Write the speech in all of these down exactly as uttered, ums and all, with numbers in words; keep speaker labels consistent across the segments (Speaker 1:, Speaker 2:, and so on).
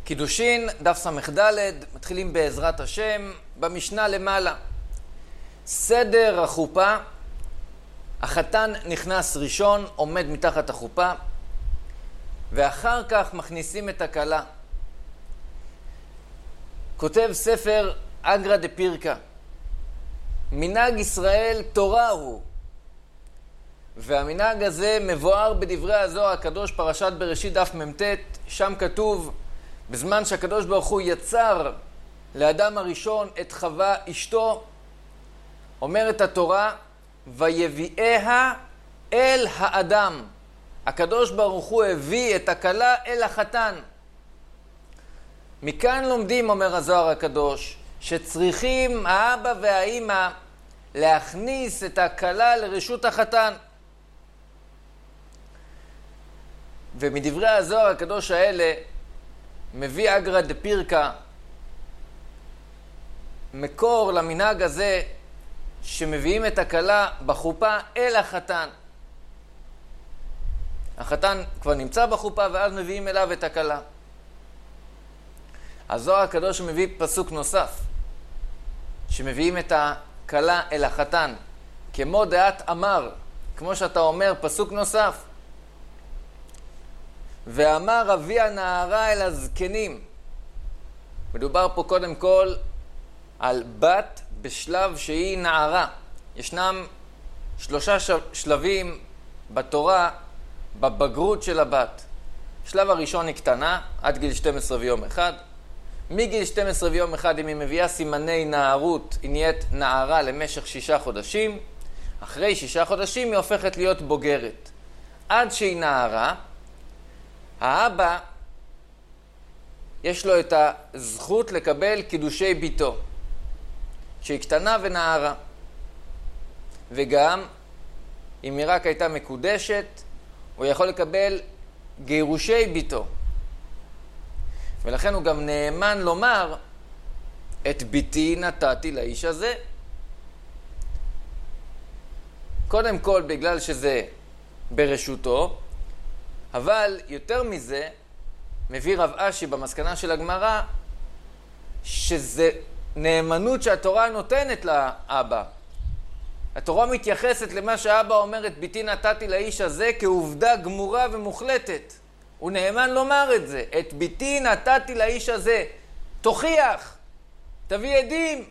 Speaker 1: קידושין, דף סמ"ד, מתחילים בעזרת השם, במשנה למעלה. סדר החופה, החתן נכנס ראשון, עומד מתחת החופה, ואחר כך מכניסים את הכלה. כותב ספר אגרא דפירקה, מנהג ישראל תורה הוא, והמנהג הזה מבואר בדברי הזוהר הקדוש, פרשת בראשית דף מ"ט, שם כתוב, בזמן שהקדוש ברוך הוא יצר לאדם הראשון את חווה אשתו, אומרת התורה, ויביאיה אל האדם. הקדוש ברוך הוא הביא את הכלה אל החתן. מכאן לומדים, אומר הזוהר הקדוש, שצריכים האבא והאימא להכניס את הכלה לרשות החתן. ומדברי הזוהר הקדוש האלה מביא אגרא דפירקה מקור למנהג הזה שמביאים את הכלה בחופה אל החתן. החתן כבר נמצא בחופה ואז מביאים אליו את הכלה. הזוהר הקדוש מביא פסוק נוסף שמביאים את הכלה אל החתן, כמו דעת אמר, כמו שאתה אומר, פסוק נוסף, ואמר אבי הנערה אל הזקנים. מדובר פה קודם כל על בת בשלב שהיא נערה. ישנם שלושה שלבים בתורה בבגרות של הבת. השלב הראשון היא קטנה, עד גיל שתים עשרה ויום אחד. מגיל שתים עשרה ויום אחד, אם היא מביאה סימני נערות, היא נהיית נערה למשך שישה חודשים. אחרי שישה חודשים היא הופכת להיות בוגרת. עד שהיא נערה, האבא יש לו את הזכות לקבל קידושי ביתו, שהיא קטנה ונערה. וגם, אם היא רק הייתה מקודשת, הוא יכול לקבל גירושי ביתו. ולכן הוא גם נאמן לומר, את ביתי נתתי לאיש הזה. קודם כל בגלל שזה ברשותו, אבל יותר מזה, מביא רב אשי במסקנה של הגמרא, שזה נאמנות שהתורה נותנת לאבא. התורה מתייחסת למה שהאבא אומר, את ביתי נתתי לאיש הזה, כעובדה גמורה ומוחלטת. הוא נאמן לומר את זה, את ביתי נתתי לאיש הזה. תוכיח, תביא עדים.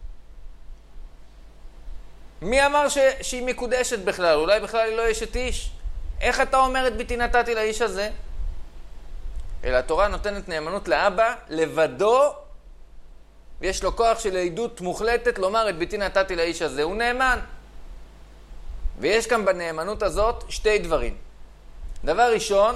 Speaker 1: מי אמר ש... שהיא מקודשת בכלל? אולי בכלל היא לא אשת איש. איך אתה אומר את ביתי נתתי לאיש הזה? אלא התורה נותנת נאמנות לאבא לבדו, ויש לו כוח של עדות מוחלטת לומר את ביתי נתתי לאיש הזה. הוא נאמן. ויש כאן בנאמנות הזאת שתי דברים. דבר ראשון,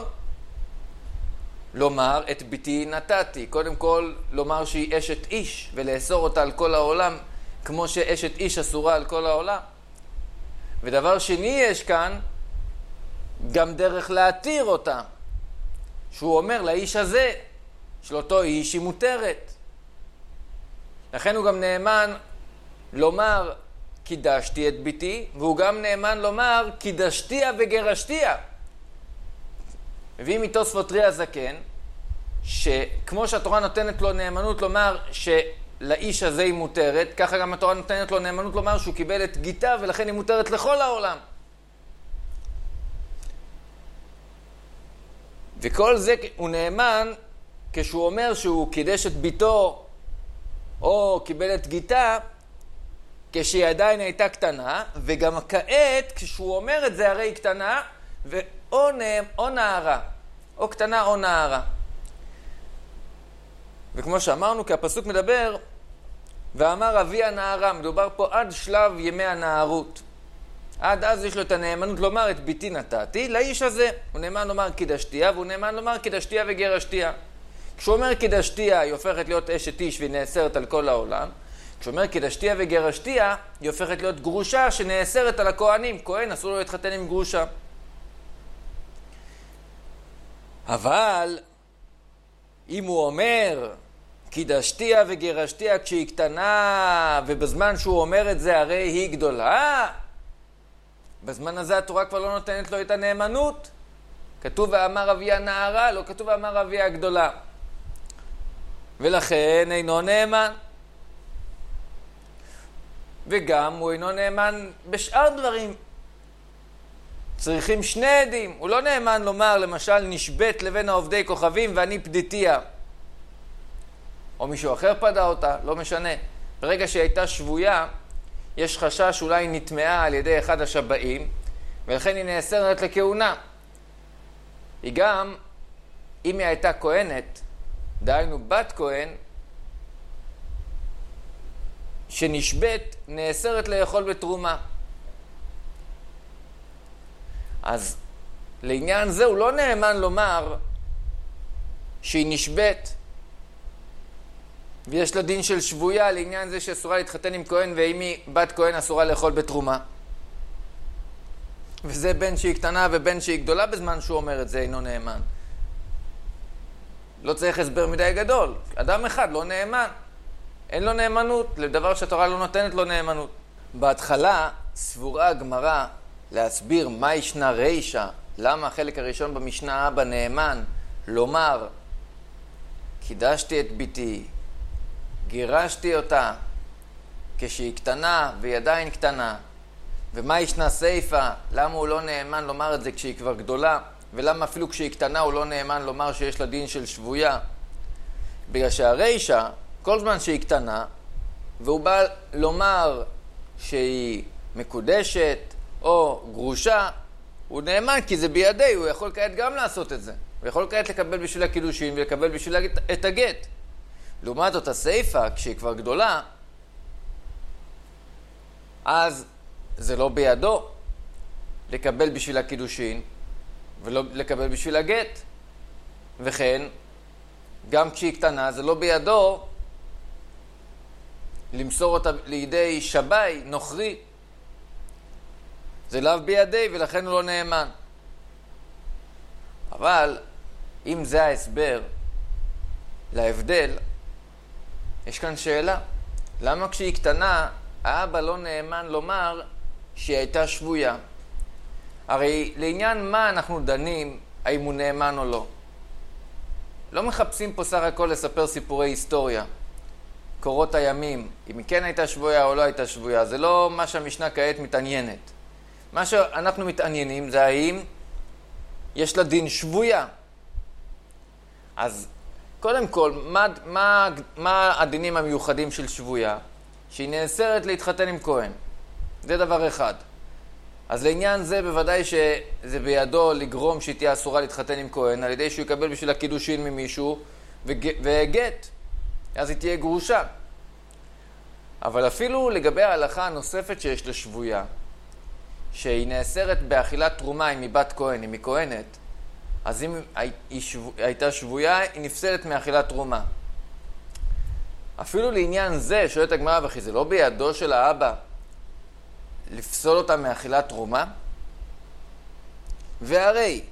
Speaker 1: לומר את ביתי נתתי. קודם כל, לומר שהיא אשת איש, ולאסור אותה על כל העולם, כמו שאשת איש אסורה על כל העולם. ודבר שני יש כאן, גם דרך להתיר אותה. שהוא אומר לאיש הזה, של אותו איש היא מותרת. לכן הוא גם נאמן לומר קידשתי את ביתי, והוא גם נאמן לומר קידשתיה וגרשתיה. מביא מתוספות רי הזקן, שכמו שהתורה נותנת לו נאמנות לומר שלאיש הזה היא מותרת, ככה גם התורה נותנת לו נאמנות לומר שהוא קיבל את גיתה ולכן היא מותרת לכל העולם. וכל זה הוא נאמן כשהוא אומר שהוא קידש את ביתו או קיבל את גיתה כשהיא עדיין הייתה קטנה, וגם כעת כשהוא אומר את זה הרי היא קטנה ואו נאם, או נערה, או קטנה או נערה. וכמו שאמרנו, כי הפסוק מדבר ואמר אבי הנערה, מדובר פה עד שלב ימי הנערות. עד אז יש לו את הנאמנות לומר את ביתי נתתי לאיש הזה. הוא נאמן לומר קידשתיה, והוא נאמן לומר קידשתיה וגרשתיה. כשהוא אומר קידשתיה, היא הופכת להיות אשת איש והיא נאסרת על כל העולם. כשהוא אומר קידשתיה וגרשתיה, היא הופכת להיות גרושה שנאסרת על הכהנים. כהן אסור לו להתחתן עם גרושה. אבל אם הוא אומר קידשתיה וגרשתיה כשהיא קטנה, ובזמן שהוא אומר את זה הרי היא גדולה, בזמן הזה התורה כבר לא נותנת לו את הנאמנות. כתוב ואמר אבי הנערה, לא כתוב ואמר אבי הגדולה. ולכן אינו נאמן. וגם הוא אינו נאמן בשאר דברים. צריכים שני עדים. הוא לא נאמן לומר, למשל, נשבט לבן העובדי כוכבים ואני פדיתיה. או מישהו אחר פדה אותה, לא משנה. ברגע שהיא הייתה שבויה, יש חשש אולי נטמעה על ידי אחד השבאים, ולכן היא נאסרת לכהונה. היא גם, אם היא הייתה כהנת, דהיינו בת כהן, שנשבט, נאסרת לאכול בתרומה. אז לעניין זה הוא לא נאמן לומר שהיא נשבט, ויש לה דין של שבויה לעניין זה שאסורה להתחתן עם כהן, ואם היא בת כהן אסורה לאכול בתרומה. וזה בין שהיא קטנה ובין שהיא גדולה בזמן שהוא אומר את זה אינו נאמן. לא צריך הסבר מדי גדול. אדם אחד לא נאמן. אין לו נאמנות לדבר שהתורה לא נותנת לו נאמנות. בהתחלה סבורה הגמרא להסביר מה ישנה רישה, למה החלק הראשון במשנה אבא נאמן, לומר קידשתי את ביתי, גירשתי אותה כשהיא קטנה והיא עדיין קטנה, ומה ישנה סייפה, למה הוא לא נאמן לומר את זה כשהיא כבר גדולה, ולמה אפילו כשהיא קטנה הוא לא נאמן לומר שיש לה דין של שבויה. בגלל שהרישה, כל זמן שהיא קטנה, והוא בא לומר שהיא מקודשת או גרושה, הוא נאמן כי זה בידי, הוא יכול כעת גם לעשות את זה. הוא יכול כעת לקבל בשביל הקידושין ולקבל בשביל את הגט. לעומת אותה סייפה, כשהיא כבר גדולה, אז זה לא בידו לקבל בשביל הקידושין ולא לקבל בשביל הגט. וכן, גם כשהיא קטנה, זה לא בידו למסור אותה לידי שבי, נוכרי. זה לאו בידי ולכן הוא לא נאמן. אבל אם זה ההסבר להבדל, יש כאן שאלה. למה כשהיא קטנה האבא לא נאמן לומר שהיא הייתה שבויה? הרי לעניין מה אנחנו דנים האם הוא נאמן או לא? לא מחפשים פה סך הכל לספר סיפורי היסטוריה, קורות הימים, אם היא כן הייתה שבויה או לא הייתה שבויה. זה לא מה שהמשנה כעת מתעניינת. מה שאנחנו מתעניינים זה האם יש לה דין שבויה. אז קודם כל, מה, מה, מה הדינים המיוחדים של שבויה? שהיא נאסרת להתחתן עם כהן. זה דבר אחד. אז לעניין זה בוודאי שזה בידו לגרום שהיא תהיה אסורה להתחתן עם כהן, על ידי שהוא יקבל בשביל הקידושין ממישהו וגט. אז היא תהיה גרושה. אבל אפילו לגבי ההלכה הנוספת שיש לשבויה, שהיא נאסרת באכילת תרומה אם היא בת כהן, אם היא כהנת, אז אם היא שבו, הייתה שבויה, היא נפסלת מאכילת תרומה. אפילו לעניין זה, שואלת הגמרא, וכי זה לא בידו של האבא לפסול אותה מאכילת תרומה? והרי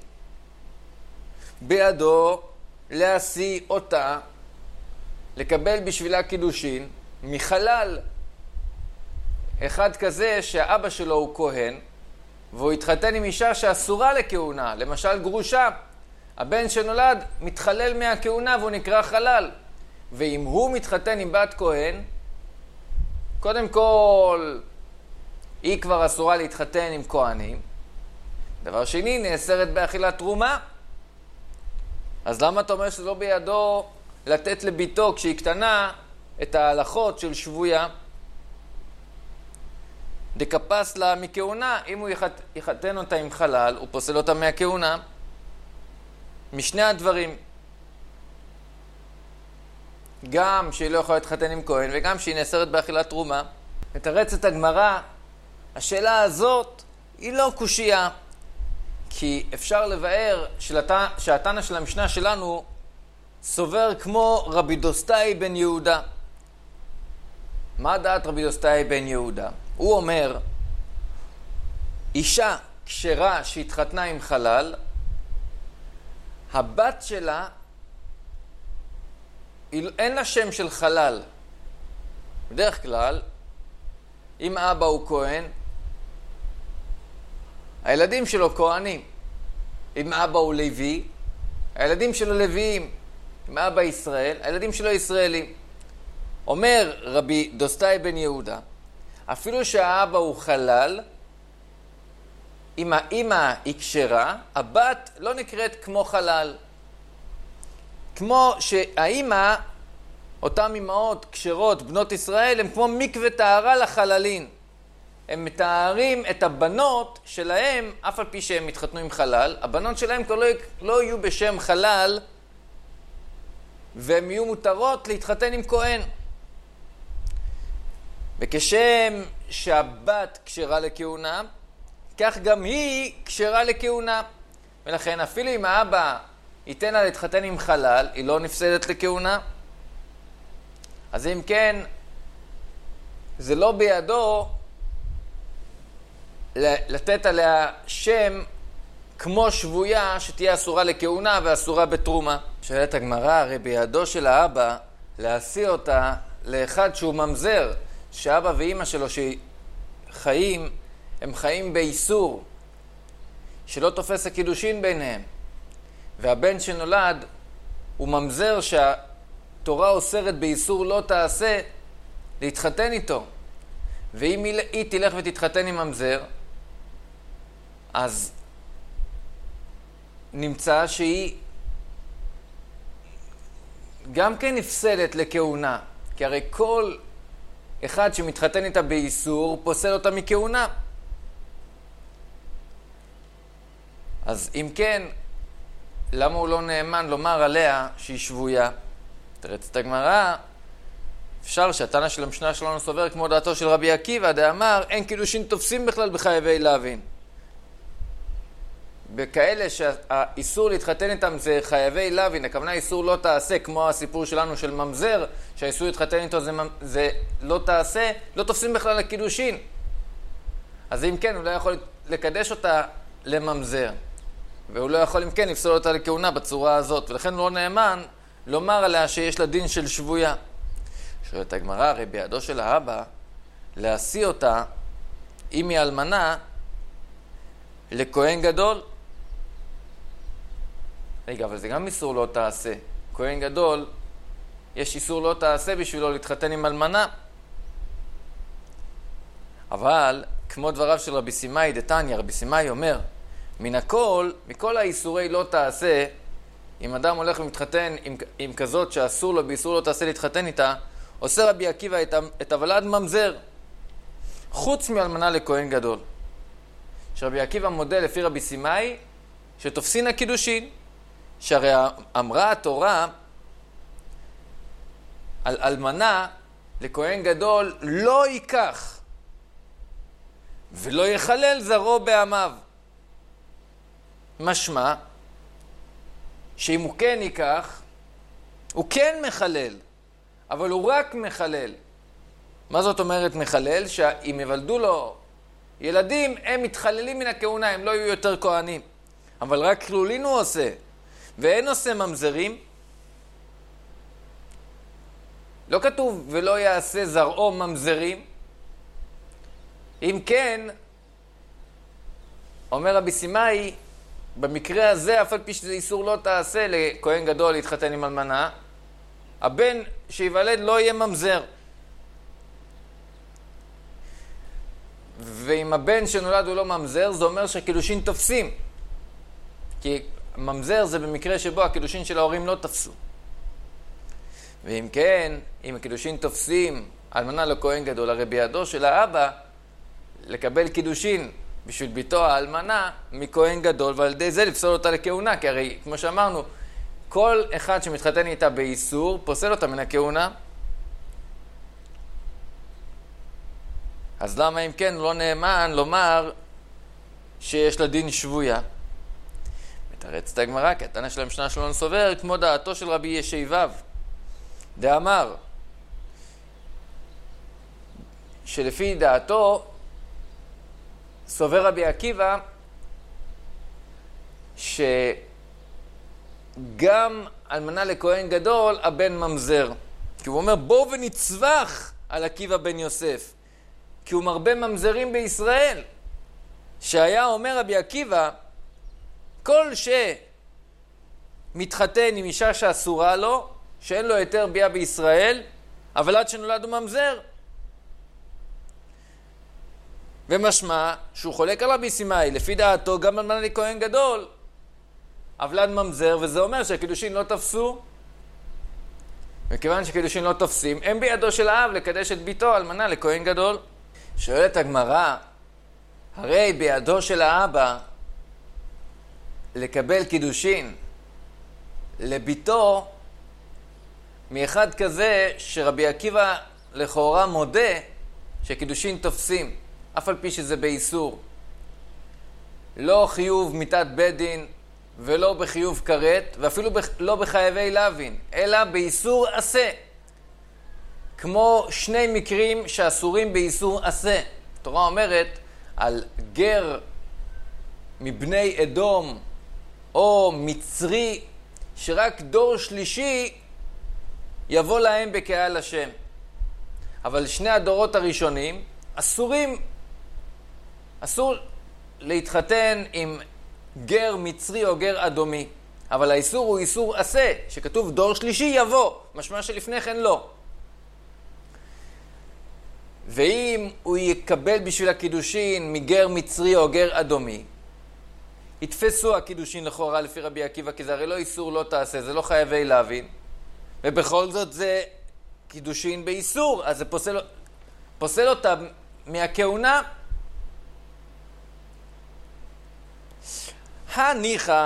Speaker 1: בידו להשיא אותה, לקבל בשבילה קידושין מחלל. אחד כזה שהאבא שלו הוא כהן, והוא התחתן עם אישה שאסורה לכהונה, למשל גרושה. הבן שנולד מתחלל מהכהונה והוא נקרא חלל. ואם הוא מתחתן עם בת כהן, קודם כל היא כבר אסורה להתחתן עם כהנים. דבר שני, נאסרת באכילת תרומה. אז למה אתה אומר שזה לא בידו לתת לביתו כשהיא קטנה את ההלכות של שבויה? דקפס לה מכהונה, אם הוא יחתן אותה עם חלל, הוא פוסל אותה מהכהונה. משני הדברים. גם שהיא לא יכולה להתחתן עם כהן, וגם שהיא נאסרת באכילת תרומה. מתרצת הגמרא, השאלה הזאת היא לא קושייה, כי אפשר לבאר שהתנא של המשנה שלנו סובר כמו רבי דוסטאי בן יהודה. מה דעת רבי דוסטאי בן יהודה? הוא אומר, אישה כשרה שהתחתנה עם חלל, הבת שלה, אין לה שם של חלל. בדרך כלל, אם אבא הוא כהן, הילדים שלו כהנים. אם אבא הוא לוי, הילדים שלו לוויים. אם אבא ישראל, הילדים שלו ישראלים. אומר רבי דוסטאי בן יהודה, אפילו שהאבא הוא חלל, אם האמא היא כשרה, הבת לא נקראת כמו חלל. כמו שהאמא, אותם אמהות כשרות, בנות ישראל, הם כמו מקווה טהרה לחללין. הם מתארים את הבנות שלהם, אף על פי שהם התחתנו עם חלל, הבנות שלהם כבר לא, לא יהיו בשם חלל, והם יהיו מותרות להתחתן עם כהן. וכשם שהבת כשרה לכהונה, כך גם היא כשרה לכהונה. ולכן אפילו אם האבא ייתן לה להתחתן עם חלל, היא לא נפסדת לכהונה. אז אם כן, זה לא בידו לתת עליה שם כמו שבויה שתהיה אסורה לכהונה ואסורה בתרומה. שואלת הגמרא, הרי בידו של האבא להשיא אותה לאחד שהוא ממזר, שאבא ואמא שלו שחיים, הם חיים באיסור, שלא תופס הקידושין ביניהם. והבן שנולד הוא ממזר שהתורה אוסרת באיסור לא תעשה להתחתן איתו. ואם היא תלך ותתחתן עם ממזר, אז נמצא שהיא גם כן נפסלת לכהונה. כי הרי כל אחד שמתחתן איתה באיסור פוסל אותה מכהונה. אז אם כן, למה הוא לא נאמן לומר עליה שהיא שבויה? תרץ את הגמרא, אפשר שהתנא של המשנה שלנו סובר כמו דעתו של רבי עקיבא, דאמר אין קידושין תופסים בכלל בחייבי להבין. בכאלה שהאיסור להתחתן איתם זה חייבי להבין, הכוונה איסור לא תעשה, כמו הסיפור שלנו של ממזר, שהאיסור להתחתן איתו זה, זה לא תעשה, לא תופסים בכלל לקידושין. אז אם כן, הוא לא יכול לקדש אותה לממזר. והוא לא יכול אם כן לפסול אותה לכהונה בצורה הזאת, ולכן לא נאמן לומר עליה שיש לה דין של שבויה. שואלת הגמרא, הרי בידו של האבא להשיא אותה, אם היא אלמנה, לכהן גדול. רגע, אבל זה גם איסור לא תעשה. כהן גדול, יש איסור לא תעשה בשבילו להתחתן עם אלמנה. אבל, כמו דבריו של רבי סימאי דתניא, רבי סימאי אומר, מן הכל, מכל האיסורי לא תעשה, אם אדם הולך ומתחתן עם, עם כזאת שאסור לו באיסור לא תעשה להתחתן איתה, עושה רבי עקיבא את, את הוולד ממזר, חוץ מאלמנה לכהן גדול. שרבי עקיבא מודה לפי רבי סימאי שתופסין הקידושין, שהרי אמרה התורה על אלמנה לכהן גדול לא ייקח ולא יחלל זרעו בעמיו. משמע שאם הוא כן ייקח, הוא כן מחלל, אבל הוא רק מחלל. מה זאת אומרת מחלל? שאם יוולדו לו ילדים, הם מתחללים מן הכהונה, הם לא יהיו יותר כהנים. אבל רק כלולין הוא עושה, ואין עושה ממזרים. לא כתוב ולא יעשה זרעו ממזרים. אם כן, אומר רבי סימאי, במקרה הזה, אף על פי שזה איסור לא תעשה לכהן גדול להתחתן עם אלמנה, הבן שיוולד לא יהיה ממזר. ואם הבן שנולד הוא לא ממזר, זה אומר שהקידושין תופסים. כי ממזר זה במקרה שבו הקידושין של ההורים לא תפסו. ואם כן, אם הקידושין תופסים אלמנה לכהן גדול, הרי בידו של האבא לקבל קידושין בשביל ביתו האלמנה מכהן גדול, ועל ידי זה לפסול אותה לכהונה, כי הרי, כמו שאמרנו, כל אחד שמתחתן איתה באיסור, פוסל אותה מן הכהונה. אז למה אם כן לא נאמן לומר שיש לה דין שבויה? מתרץ את הגמרא, כי התנא של המשנה שלנו סובר כמו דעתו של רבי ישעיבב, דאמר שלפי דעתו סובר רבי עקיבא שגם אלמנה לכהן גדול הבן ממזר. כי הוא אומר בואו ונצווח על עקיבא בן יוסף, כי הוא מרבה ממזרים בישראל. שהיה אומר רבי עקיבא, כל מתחתן עם אישה שאסורה לו, שאין לו היתר ביאה בישראל, אבל עד שנולד הוא ממזר. ומשמע שהוא חולק על רבי סימאי, לפי דעתו גם אלמנה לכהן גדול, אבלד ממזר, וזה אומר שהקידושין לא תפסו. וכיוון שקידושין לא תופסים, הם בידו של האב לקדש את ביתו אלמנה לכהן גדול. שואלת הגמרא, הרי בידו של האבא לקבל קידושין לביתו מאחד כזה שרבי עקיבא לכאורה מודה שקידושין תופסים, אף על פי שזה באיסור. לא חיוב מיתת בית דין ולא בחיוב כרת, ואפילו לא בחייבי לוין, אלא באיסור עשה. כמו שני מקרים שאסורים באיסור עשה. התורה אומרת על גר מבני אדום או מצרי, שרק דור שלישי יבוא להם בקהל השם. אבל שני הדורות הראשונים אסורים, אסור להתחתן עם גר מצרי או גר אדומי. אבל האיסור הוא איסור עשה, שכתוב דור שלישי יבוא, משמע שלפני כן לא. ואם הוא יקבל בשביל הקידושין מגר מצרי או גר אדומי, יתפסו הקידושין לכאורה לפי רבי עקיבא, כי זה הרי לא איסור לא תעשה, זה לא חייבי להבין. ובכל זאת זה קידושין באיסור, אז זה פוסל, פוסל אותה מהכהונה. הניחה,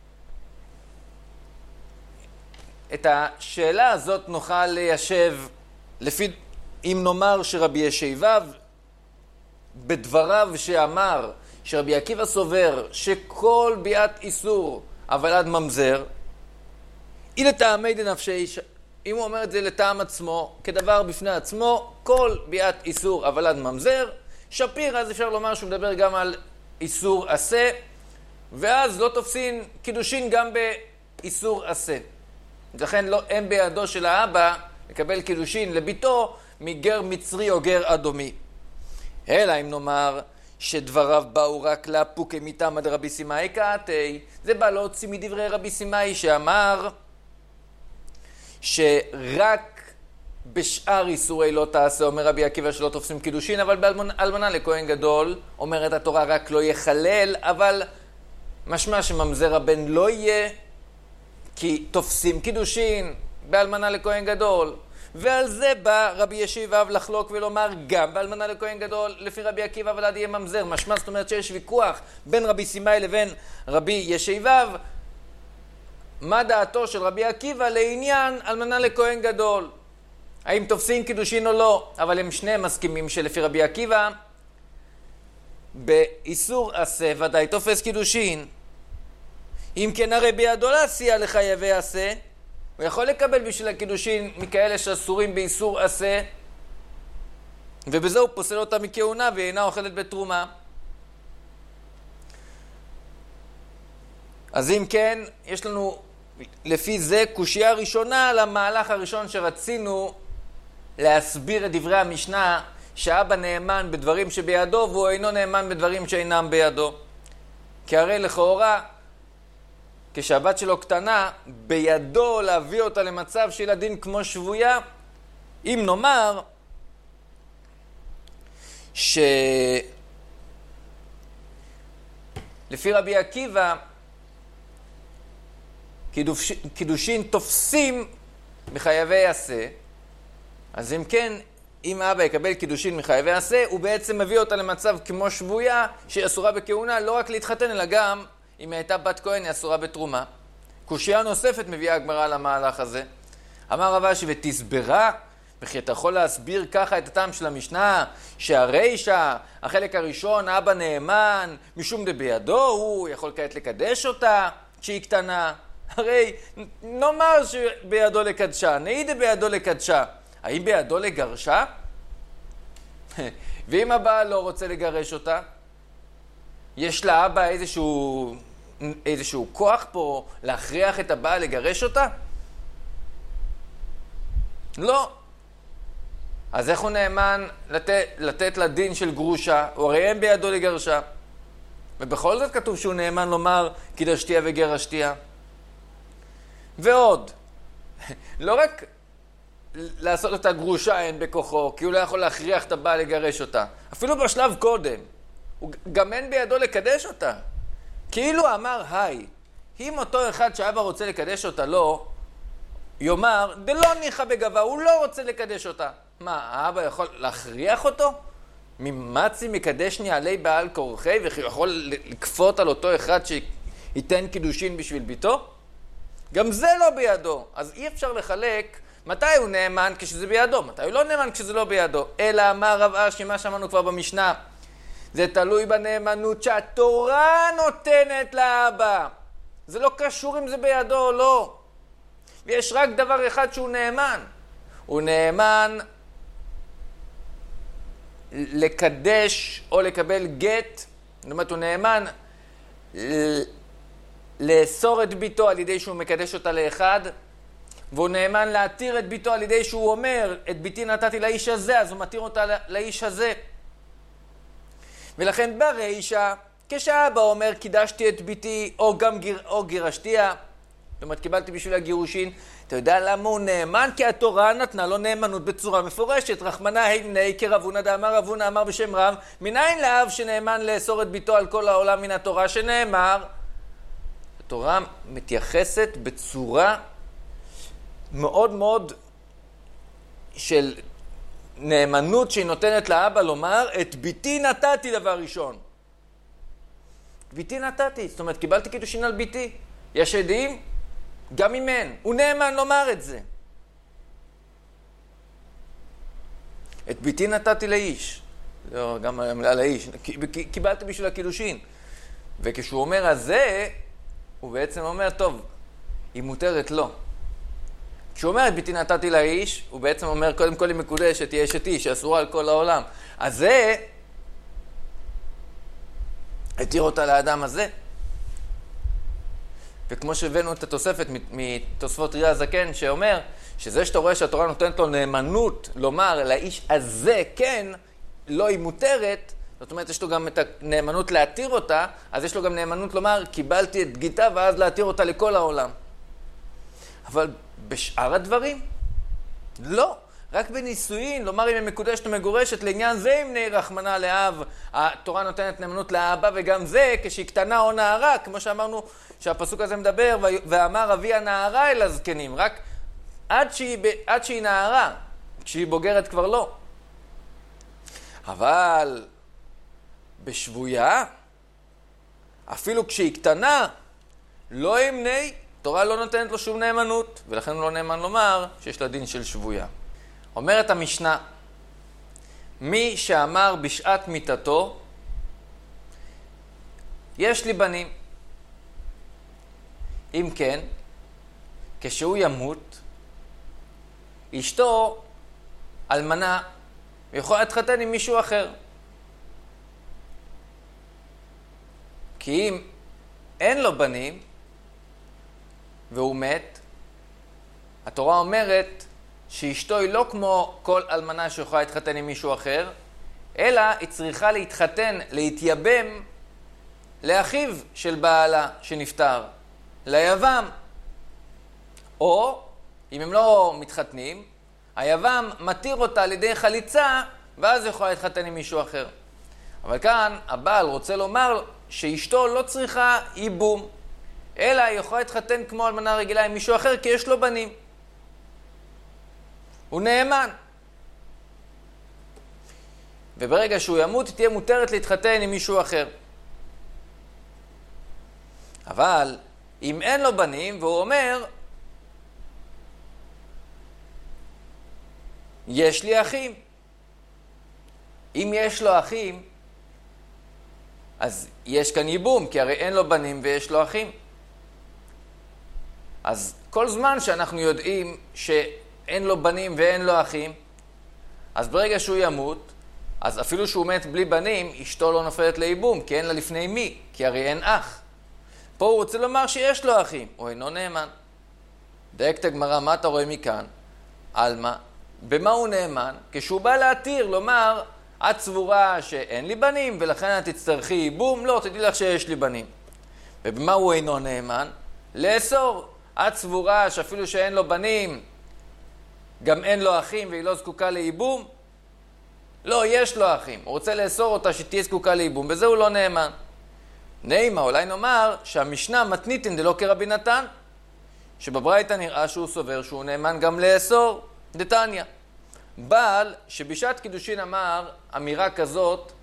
Speaker 1: את השאלה הזאת נוכל ליישב לפי, אם נאמר שרבי ישעיבב בדבריו שאמר שרבי עקיבא סובר שכל ביאת איסור אבל עד ממזר, היא לטעמי דנפשי, אם הוא אומר את זה לטעם עצמו כדבר בפני עצמו, כל ביאת איסור אבל עד ממזר, שפיר, אז אפשר לומר שהוא מדבר גם על איסור עשה, ואז לא תופסין קידושין גם באיסור עשה. לכן לא, אין בידו של האבא לקבל קידושין לביתו מגר מצרי או גר אדומי. אלא אם נאמר שדבריו באו רק לפוקי מטעמא דרבי סימאי קאתי, זה בא להוציא מדברי רבי סימאי שאמר שרק בשאר איסורי לא תעשה, אומר רבי עקיבא שלא תופסים קידושין, אבל באלמנה לכהן גדול אומרת התורה רק לא יחלל, אבל משמע שממזר הבן לא יהיה, כי תופסים קידושין באלמנה לכהן גדול. ועל זה בא רבי ישעיבב לחלוק ולומר גם באלמנה לכהן גדול לפי רבי עקיבא ולעד יהיה ממזר. משמע זאת אומרת שיש ויכוח בין רבי סימאי לבין רבי ישעיבב מה דעתו של רבי עקיבא לעניין אלמנה לכהן גדול, האם תופסים קידושין או לא. אבל הם שניהם מסכימים שלפי רבי עקיבא באיסור עשה ודאי תופס קידושין. אם כן הרי בידו להסיע לחייבי עשה, הוא יכול לקבל בשביל הקידושין מכאלה שאסורים באיסור עשה, ובזה הוא פוסל אותה מכהונה והיא אינה אוכלת בתרומה. אז אם כן, יש לנו לפי זה קושייה ראשונה למהלך הראשון שרצינו להסביר את דברי המשנה, שאבא נאמן בדברים שבידו והוא אינו נאמן בדברים שאינם בידו. כי הרי לכאורה כשהבת שלו קטנה, בידו להביא אותה למצב של הדין כמו שבויה. אם נאמר שלפי רבי עקיבא קידוש... קידושין תופסים בחייבי עשה, אז אם כן, אם אבא יקבל קידושין מחייבי עשה, הוא בעצם מביא אותה למצב כמו שבויה שהיא אסורה בכהונה, לא רק להתחתן אלא גם אם הייתה בת כהן היא אסורה בתרומה. קושייה נוספת מביאה הגמרא למהלך הזה. אמר רב אשי ותסברה, וכי אתה יכול להסביר ככה את הטעם של המשנה, שהרישה, החלק הראשון, אבא נאמן, משום דבידו הוא יכול כעת לקדש אותה כשהיא קטנה. הרי נאמר שבידו לקדשה, נהידה בידו לקדשה, האם בידו לגרשה? ואם הבעל לא רוצה לגרש אותה, יש לאבא איזשהו, איזשהו כוח פה להכריח את הבעל לגרש אותה? לא. אז איך הוא נאמן לתת, לתת לדין של גרושה? הוא הרי אין בידו לגרשה. ובכל זאת כתוב שהוא נאמן לומר קידשתיה וגרשתיה. ועוד, לא רק לעשות אותה גרושה אין בכוחו, כי הוא לא יכול להכריח את הבעל לגרש אותה. אפילו בשלב קודם, הוא גם אין בידו לקדש אותה. כאילו אמר, היי, אם אותו אחד שאבא רוצה לקדש אותה לא, יאמר, דלא ניחא בגבה, הוא לא רוצה לקדש אותה. מה, האבא יכול להכריח אותו? ממצי מקדשני עלי בעל כורחי, ויכול לקפות על אותו אחד שייתן קידושין בשביל ביתו? גם זה לא בידו. אז אי אפשר לחלק מתי הוא נאמן כשזה בידו, מתי הוא לא נאמן כשזה לא בידו. אלא אמר רב אשי, מה שאמרנו כבר במשנה, זה תלוי בנאמנות שהתורה נותנת לאבא. זה לא קשור אם זה בידו או לא. ויש רק דבר אחד שהוא נאמן. הוא נאמן לקדש או לקבל גט. זאת אומרת, הוא נאמן לאסור את ביתו על ידי שהוא מקדש אותה לאחד, והוא נאמן להתיר את ביתו על ידי שהוא אומר, את ביתי נתתי לאיש הזה, אז הוא מתיר אותה לאיש הזה. ולכן ברישה, כשאבא אומר, קידשתי את ביתי, או גם גיר, או גירשתיה, זאת אומרת, קיבלתי בשביל הגירושין, אתה יודע למה הוא נאמן? כי התורה נתנה לו נאמנות בצורה מפורשת. רחמנא הימני כרבונא דאמר רבונא אמר בשם רב, מניין לאב שנאמן לאסור את ביתו על כל העולם מן התורה שנאמר? התורה מתייחסת בצורה מאוד מאוד של נאמנות שהיא נותנת לאבא לומר, את ביתי נתתי דבר ראשון. ביתי נתתי, זאת אומרת, קיבלתי קידושין על ביתי. יש עדים? גם אם אין. הוא נאמן לומר את זה. את ביתי נתתי לאיש. לא, גם המילה לאיש. קיבלתי בשביל הקידושין. וכשהוא אומר הזה, הוא בעצם אומר, טוב, היא מותרת לו. כשהוא אומר את ביתי נתתי לאיש, הוא בעצם אומר, קודם כל היא מקודשת, היא אשת איש, שאסורה על כל העולם. אז זה, התיר אותה לאדם הזה. וכמו שהבאנו את התוספת מתוספות ריאה זקן, שאומר שזה שאתה רואה שהתורה נותנת לו נאמנות לומר לאיש הזה כן, לא היא מותרת, זאת אומרת יש לו גם את הנאמנות להתיר אותה, אז יש לו גם נאמנות לומר קיבלתי את גיתה ואז להתיר אותה לכל העולם. אבל בשאר הדברים, לא. רק בנישואין, לומר אם היא מקודשת או מגורשת, לעניין זה אם נהי רחמנא לאב, התורה נותנת נאמנות לאבא, וגם זה כשהיא קטנה או נערה, כמו שאמרנו שהפסוק הזה מדבר, ואמר אבי הנערה אל הזקנים, רק עד שהיא, עד שהיא נערה, כשהיא בוגרת כבר לא. אבל בשבויה, אפילו כשהיא קטנה, לא ימני, תורה לא נותנת לו שום נאמנות, ולכן הוא לא נאמן לומר שיש לה דין של שבויה. אומרת המשנה, מי שאמר בשעת מיתתו, יש לי בנים. אם כן, כשהוא ימות, אשתו אלמנה, ויכולה להתחתן עם מישהו אחר. כי אם אין לו בנים, והוא מת, התורה אומרת שאשתו היא לא כמו כל אלמנה שיכולה להתחתן עם מישהו אחר, אלא היא צריכה להתחתן, להתייבם לאחיו של בעלה שנפטר, ליבם. או, אם הם לא מתחתנים, היבם מתיר אותה על ידי חליצה, ואז יכולה להתחתן עם מישהו אחר. אבל כאן הבעל רוצה לומר שאשתו לא צריכה ייבום, אלא היא יכולה להתחתן כמו אלמנה רגילה עם מישהו אחר, כי יש לו בנים. הוא נאמן. וברגע שהוא ימות, תהיה מותרת להתחתן עם מישהו אחר. אבל אם אין לו בנים, והוא אומר, יש לי אחים. אם יש לו אחים, אז יש כאן ייבום, כי הרי אין לו בנים ויש לו אחים. אז כל זמן שאנחנו יודעים שאין לו בנים ואין לו אחים, אז ברגע שהוא ימות, אז אפילו שהוא מת בלי בנים, אשתו לא נופלת לייבום, כי אין לה לפני מי, כי הרי אין אח. פה הוא רוצה לומר שיש לו אחים, הוא אינו נאמן. דייקת הגמרא, מה אתה רואה מכאן? אלמה, במה הוא נאמן? כשהוא בא להתיר, לומר, את סבורה שאין לי בנים, ולכן את תצטרכי ייבום, לא, תדעי לך שיש לי בנים. ובמה הוא אינו נאמן? לאסור. את סבורה שאפילו שאין לו בנים, גם אין לו אחים והיא לא זקוקה לייבום? לא, יש לו אחים. הוא רוצה לאסור אותה שתהיה זקוקה לייבום, בזה הוא לא נאמן. נעימה, אולי נאמר שהמשנה מתניתין דלא כרבי נתן, שבברייתא נראה שהוא סובר שהוא נאמן גם לאסור, דתניא. בעל שבשעת קידושין אמר אמירה כזאת,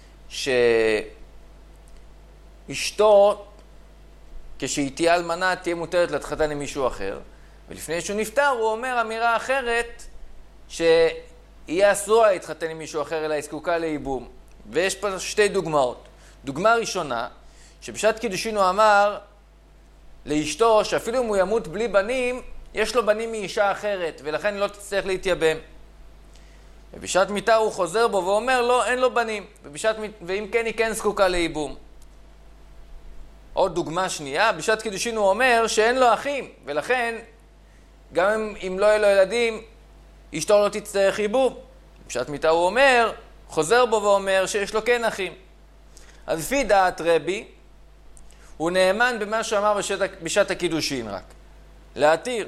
Speaker 1: שאשתו כשהיא תהיה אלמנה תהיה מותרת להתחתן עם מישהו אחר, ולפני שהוא נפטר הוא אומר אמירה אחרת שיהיה אסור להתחתן עם מישהו אחר אלא היא זקוקה לייבום. ויש פה שתי דוגמאות. דוגמה ראשונה, שבשעת קידושין הוא אמר לאשתו שאפילו אם הוא ימות בלי בנים, יש לו בנים מאישה אחרת ולכן לא תצטרך להתייבם. ובשעת מיתה הוא חוזר בו ואומר לא, אין לו בנים, ובשעת, ואם כן היא כן זקוקה לייבום. עוד דוגמה שנייה, בשעת קידושין הוא אומר שאין לו אחים, ולכן גם אם, אם לא יהיה לו ילדים, אשתו לא תצטרך ייבום. בשעת מיתה הוא אומר, חוזר בו ואומר שיש לו כן אחים. אז לפי דעת רבי, הוא נאמן במה שאמר בשעת, בשעת הקידושין רק. להתיר.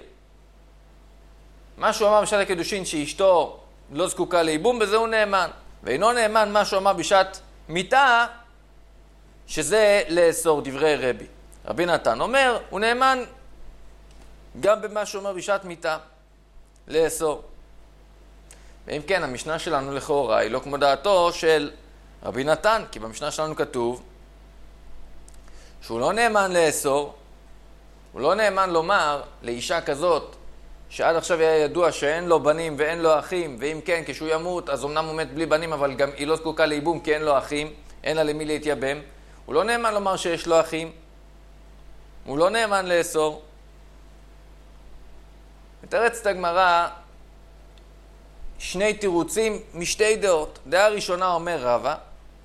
Speaker 1: מה שהוא אמר בשעת הקידושין שאשתו לא זקוקה לייבום, בזה הוא נאמן. ואינו נאמן מה שהוא אמר בשעת מיתה, שזה לאסור, דברי רבי. רבי נתן אומר, הוא נאמן גם במה שהוא אומר בשעת מיתה, לאסור. ואם כן, המשנה שלנו לכאורה היא לא כמו דעתו של רבי נתן, כי במשנה שלנו כתוב שהוא לא נאמן לאסור, הוא לא נאמן לומר לאישה כזאת, שעד עכשיו היה ידוע שאין לו בנים ואין לו אחים, ואם כן, כשהוא ימות, אז אמנם הוא מת בלי בנים, אבל גם היא לא זקוקה לייבום כי אין לו אחים, אין לה למי להתייבם. הוא לא נאמן לומר שיש לו אחים, הוא לא נאמן לאסור. מתרצת הגמרא שני תירוצים משתי דעות. דעה ראשונה אומר רבא,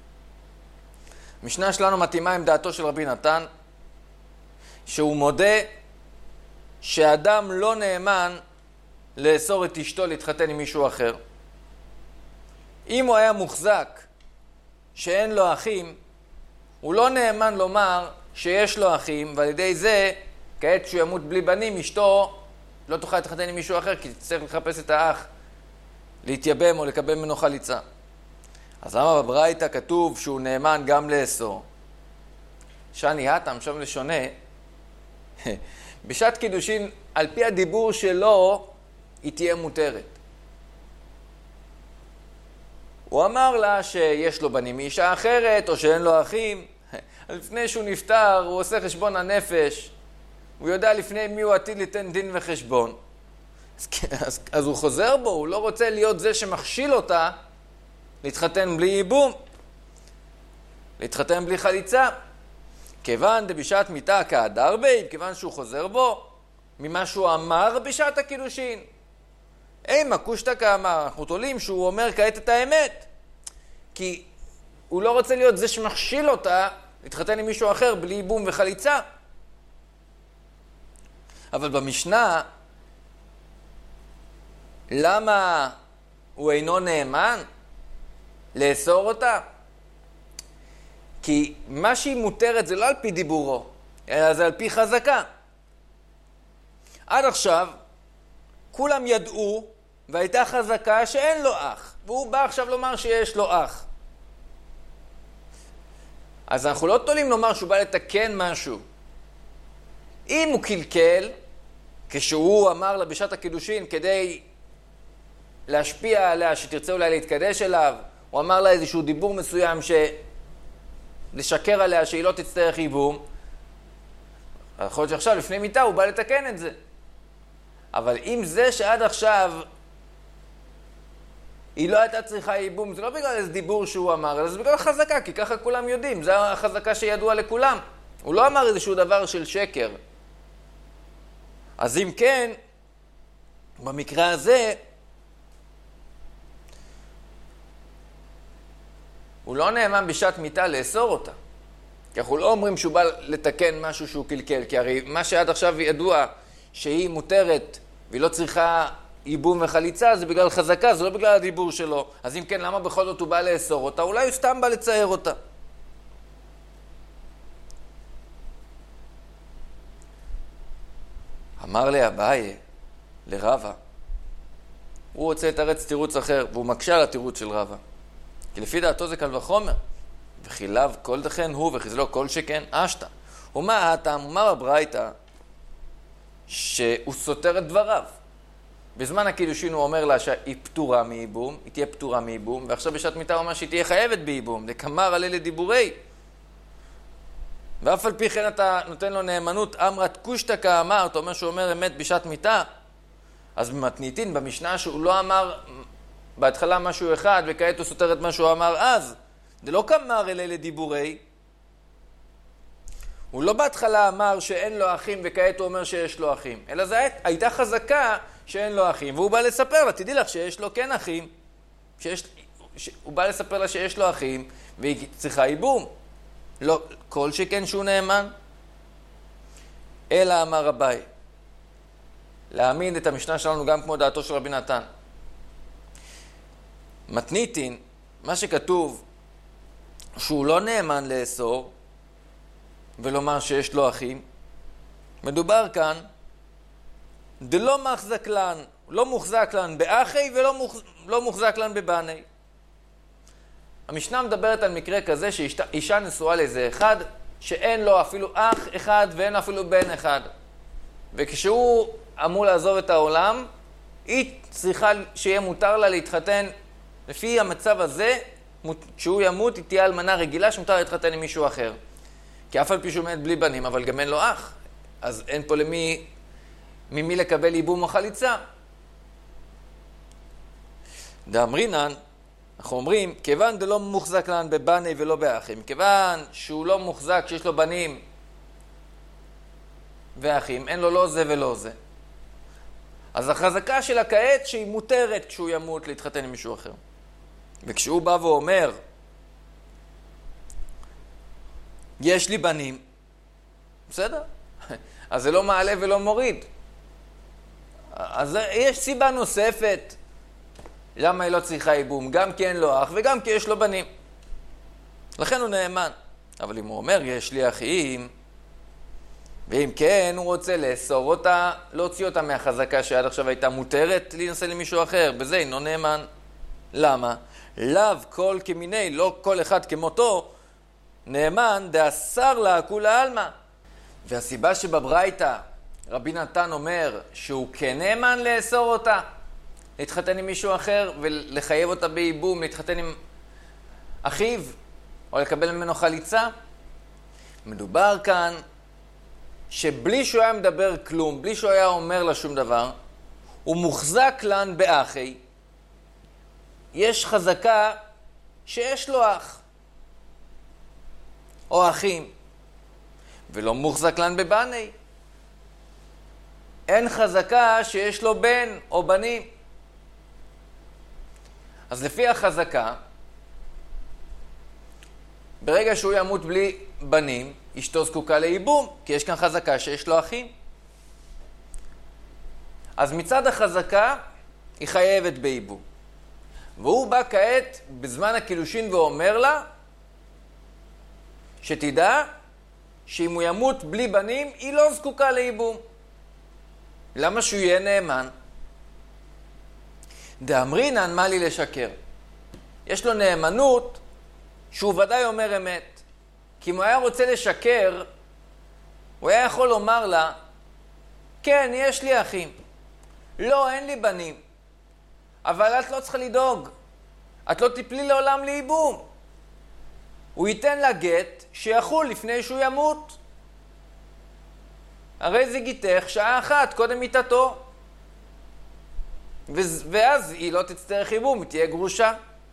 Speaker 1: המשנה שלנו מתאימה עם דעתו של רבי נתן, שהוא מודה שאדם לא נאמן לאסור את אשתו להתחתן עם מישהו אחר. אם הוא היה מוחזק שאין לו אחים, הוא לא נאמן לומר שיש לו אחים, ועל ידי זה, כעת כשהוא ימות בלי בנים, אשתו לא תוכל להתחתן עם מישהו אחר, כי צריך לחפש את האח, להתייבם או לקבל ממנו חליצה. אז למה בברייתא כתוב שהוא נאמן גם לאסור? שאני הטעם שם לשונה, בשעת קידושין, על פי הדיבור שלו, היא תהיה מותרת. הוא אמר לה שיש לו בנים מאישה אחרת, או שאין לו אחים. לפני שהוא נפטר, הוא עושה חשבון הנפש. הוא יודע לפני מי הוא עתיד ליתן דין וחשבון. אז, אז, אז הוא חוזר בו, הוא לא רוצה להיות זה שמכשיל אותה, להתחתן בלי ייבום, להתחתן בלי חליצה. כיוון דבשעת מיתה כהדר בי, כיוון שהוא חוזר בו, ממה שהוא אמר בשעת הקידושין. אימה קושטא כאמר, אנחנו תולים שהוא אומר כעת את האמת. כי הוא לא רוצה להיות זה שמכשיל אותה, להתחתן עם מישהו אחר בלי ייבום וחליצה. אבל במשנה, למה הוא אינו נאמן לאסור אותה? כי מה שהיא מותרת זה לא על פי דיבורו, אלא זה על פי חזקה. עד עכשיו, כולם ידעו, והייתה חזקה שאין לו אח. והוא בא עכשיו לומר שיש לו אח. אז אנחנו לא תולים לומר שהוא בא לתקן משהו. אם הוא קלקל, כשהוא אמר לה בשעת הקידושין, כדי להשפיע עליה, שתרצה אולי להתקדש אליו, הוא אמר לה איזשהו דיבור מסוים ש... לשקר עליה שהיא לא תצטרך ייבום. יכול להיות שעכשיו לפני מיתה הוא בא לתקן את זה. אבל אם זה שעד עכשיו היא לא הייתה צריכה ייבום, זה לא בגלל איזה דיבור שהוא אמר, אלא זה בגלל חזקה, כי ככה כולם יודעים, זו החזקה שידוע לכולם. הוא לא אמר איזשהו דבר של שקר. אז אם כן, במקרה הזה, הוא לא נאמן בשעת מיתה לאסור אותה. כי אנחנו לא אומרים שהוא בא לתקן משהו שהוא קלקל, כי הרי מה שעד עכשיו ידוע שהיא מותרת והיא לא צריכה ייבום וחליצה, זה בגלל חזקה, זה לא בגלל הדיבור שלו. אז אם כן, למה בכל זאת הוא בא לאסור אותה? אולי הוא סתם בא לצייר אותה. אמר לאביי, לרבא, הוא רוצה לתרץ תירוץ אחר, והוא מקשה על התירוץ של רבא. כי לפי דעתו זה קל וחומר. וכי לאו כל דכן הוא וכזלו כל שכן אשתא. ומה הטעם? ומה בברייתא? שהוא סותר את דבריו. בזמן הקידושין הוא אומר לה שהיא פטורה מייבום, היא תהיה פטורה מייבום, ועכשיו בשעת מיתה הוא אומר שהיא תהיה חייבת בייבום, דקמר עלי לדיבורי. ואף על פי כן אתה נותן לו נאמנות, אמרת קושטא כאמר, אתה אומר שהוא אומר אמת בשעת מיתה, אז במתניתין, במשנה שהוא לא אמר בהתחלה משהו אחד, וכעת הוא סותר את מה שהוא אמר אז, זה לא קמר אלי לדיבורי. הוא לא בהתחלה אמר שאין לו אחים, וכעת הוא אומר שיש לו אחים, אלא זו הייתה חזקה שאין לו אחים, והוא בא לספר לה, תדעי לך שיש לו כן אחים, שיש, ש... הוא בא לספר לה שיש לו אחים, והיא צריכה ייבום. לא, כל שכן שהוא נאמן. אלא אמר אביי, להעמיד את המשנה שלנו גם כמו דעתו של רבי נתן. מתניתין, מה שכתוב, שהוא לא נאמן לאסור, ולומר שיש לו אחים, מדובר כאן, דלא מחזק לן, לא מוחזק לן באחי ולא מוח, לא מוחזק לן בבני. המשנה מדברת על מקרה כזה שאישה נשואה לאיזה אחד שאין לו אפילו אח אחד ואין אפילו בן אחד. וכשהוא אמור לעזוב את העולם, היא צריכה שיהיה מותר לה להתחתן. לפי המצב הזה, כשהוא ימות, היא תהיה אלמנה רגילה שמותר להתחתן עם מישהו אחר. כי אף על פי שהוא מת בלי בנים, אבל גם אין לו אח. אז אין פה למי, ממי לקבל ייבום או חליצה. דאמרינן, אנחנו אומרים, כיוון דלא מוחזק לן בבני ולא באחים, כיוון שהוא לא מוחזק שיש לו בנים ואחים, אין לו לא זה ולא זה. אז החזקה שלה כעת שהיא מותרת כשהוא ימות להתחתן עם מישהו אחר. וכשהוא בא ואומר, יש לי בנים, בסדר? אז זה לא מעלה ולא מוריד. אז יש סיבה נוספת למה היא לא צריכה ייבום, גם כי אין לו אח וגם כי יש לו בנים. לכן הוא נאמן. אבל אם הוא אומר, יש לי אחים, ואם כן, הוא רוצה לאסור אותה, להוציא אותה מהחזקה שעד עכשיו הייתה מותרת להינשא למישהו אחר. בזה אינו נאמן. למה? לאו כל כמיני, לא כל אחד כמותו, נאמן דאסר לה כולה עלמא. והסיבה שבברייתא רבי נתן אומר שהוא כן נאמן לאסור אותה, להתחתן עם מישהו אחר ולחייב אותה בייבום, להתחתן עם אחיו או לקבל ממנו חליצה. מדובר כאן שבלי שהוא היה מדבר כלום, בלי שהוא היה אומר לה שום דבר, הוא מוחזק לן באחי. יש חזקה שיש לו אח או אחים, ולא מוחזק לן בבני. אין חזקה שיש לו בן או בנים. אז לפי החזקה, ברגע שהוא ימות בלי בנים, אשתו זקוקה לייבום, כי יש כאן חזקה שיש לו אחים. אז מצד החזקה, היא חייבת בייבום. והוא בא כעת בזמן הקידושין ואומר לה, שתדע שאם הוא ימות בלי בנים, היא לא זקוקה לייבום. למה שהוא יהיה נאמן? דאמרינן, מה לי לשקר? יש לו נאמנות שהוא ודאי אומר אמת. כי אם הוא היה רוצה לשקר, הוא היה יכול לומר לה, כן, יש לי אחים. לא, אין לי בנים. אבל את לא צריכה לדאוג. את לא תיפלי לעולם לייבום. הוא ייתן לה גט שיחול לפני שהוא ימות. הרי זה גיתך שעה אחת קודם מיתתו. ואז היא לא תצטרך ייבום, היא תהיה גרושה.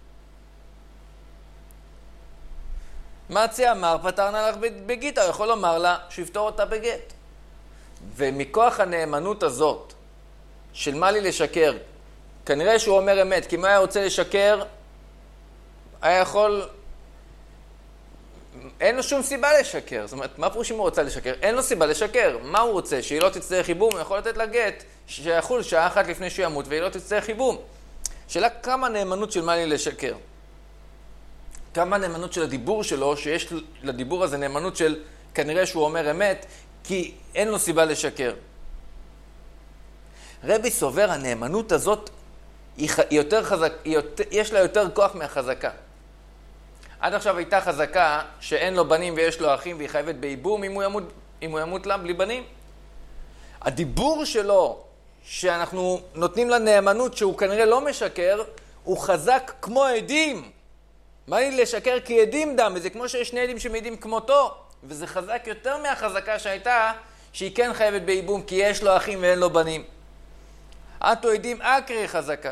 Speaker 1: מצי אמר, פתרנה לך בגית, הוא יכול לומר לה שיפתור אותה בגט. ומכוח הנאמנות הזאת, של מה לי לשקר, כנראה שהוא אומר אמת, כי אם היה רוצה לשקר, היה יכול... אין לו שום סיבה לשקר. זאת אומרת, מה פירוש אם הוא רוצה לשקר? אין לו סיבה לשקר. מה הוא רוצה? שהיא לא תצטרך ייבום, הוא יכול לתת לה גט, שיחול שעה אחת לפני שהוא ימות, והיא לא תצטרך ייבום. שאלה כמה נאמנות של מה לי לשקר. כמה נאמנות של הדיבור שלו, שיש לדיבור הזה נאמנות של כנראה שהוא אומר אמת, כי אין לו סיבה לשקר. רבי סובר, הנאמנות הזאת, היא יותר חזק, היא יותר, יש לה יותר כוח מהחזקה. עד עכשיו הייתה חזקה שאין לו בנים ויש לו אחים והיא חייבת בייבום אם הוא ימות, אם הוא ימות לה בלי בנים. הדיבור שלו, שאנחנו נותנים לה נאמנות שהוא כנראה לא משקר, הוא חזק כמו עדים. מה לי לשקר? כי עדים דם, וזה כמו שיש שני עדים שמעידים כמותו, וזה חזק יותר מהחזקה שהייתה, שהיא כן חייבת בייבום, כי יש לו אחים ואין לו בנים. עתו עדים אקרי חזקה.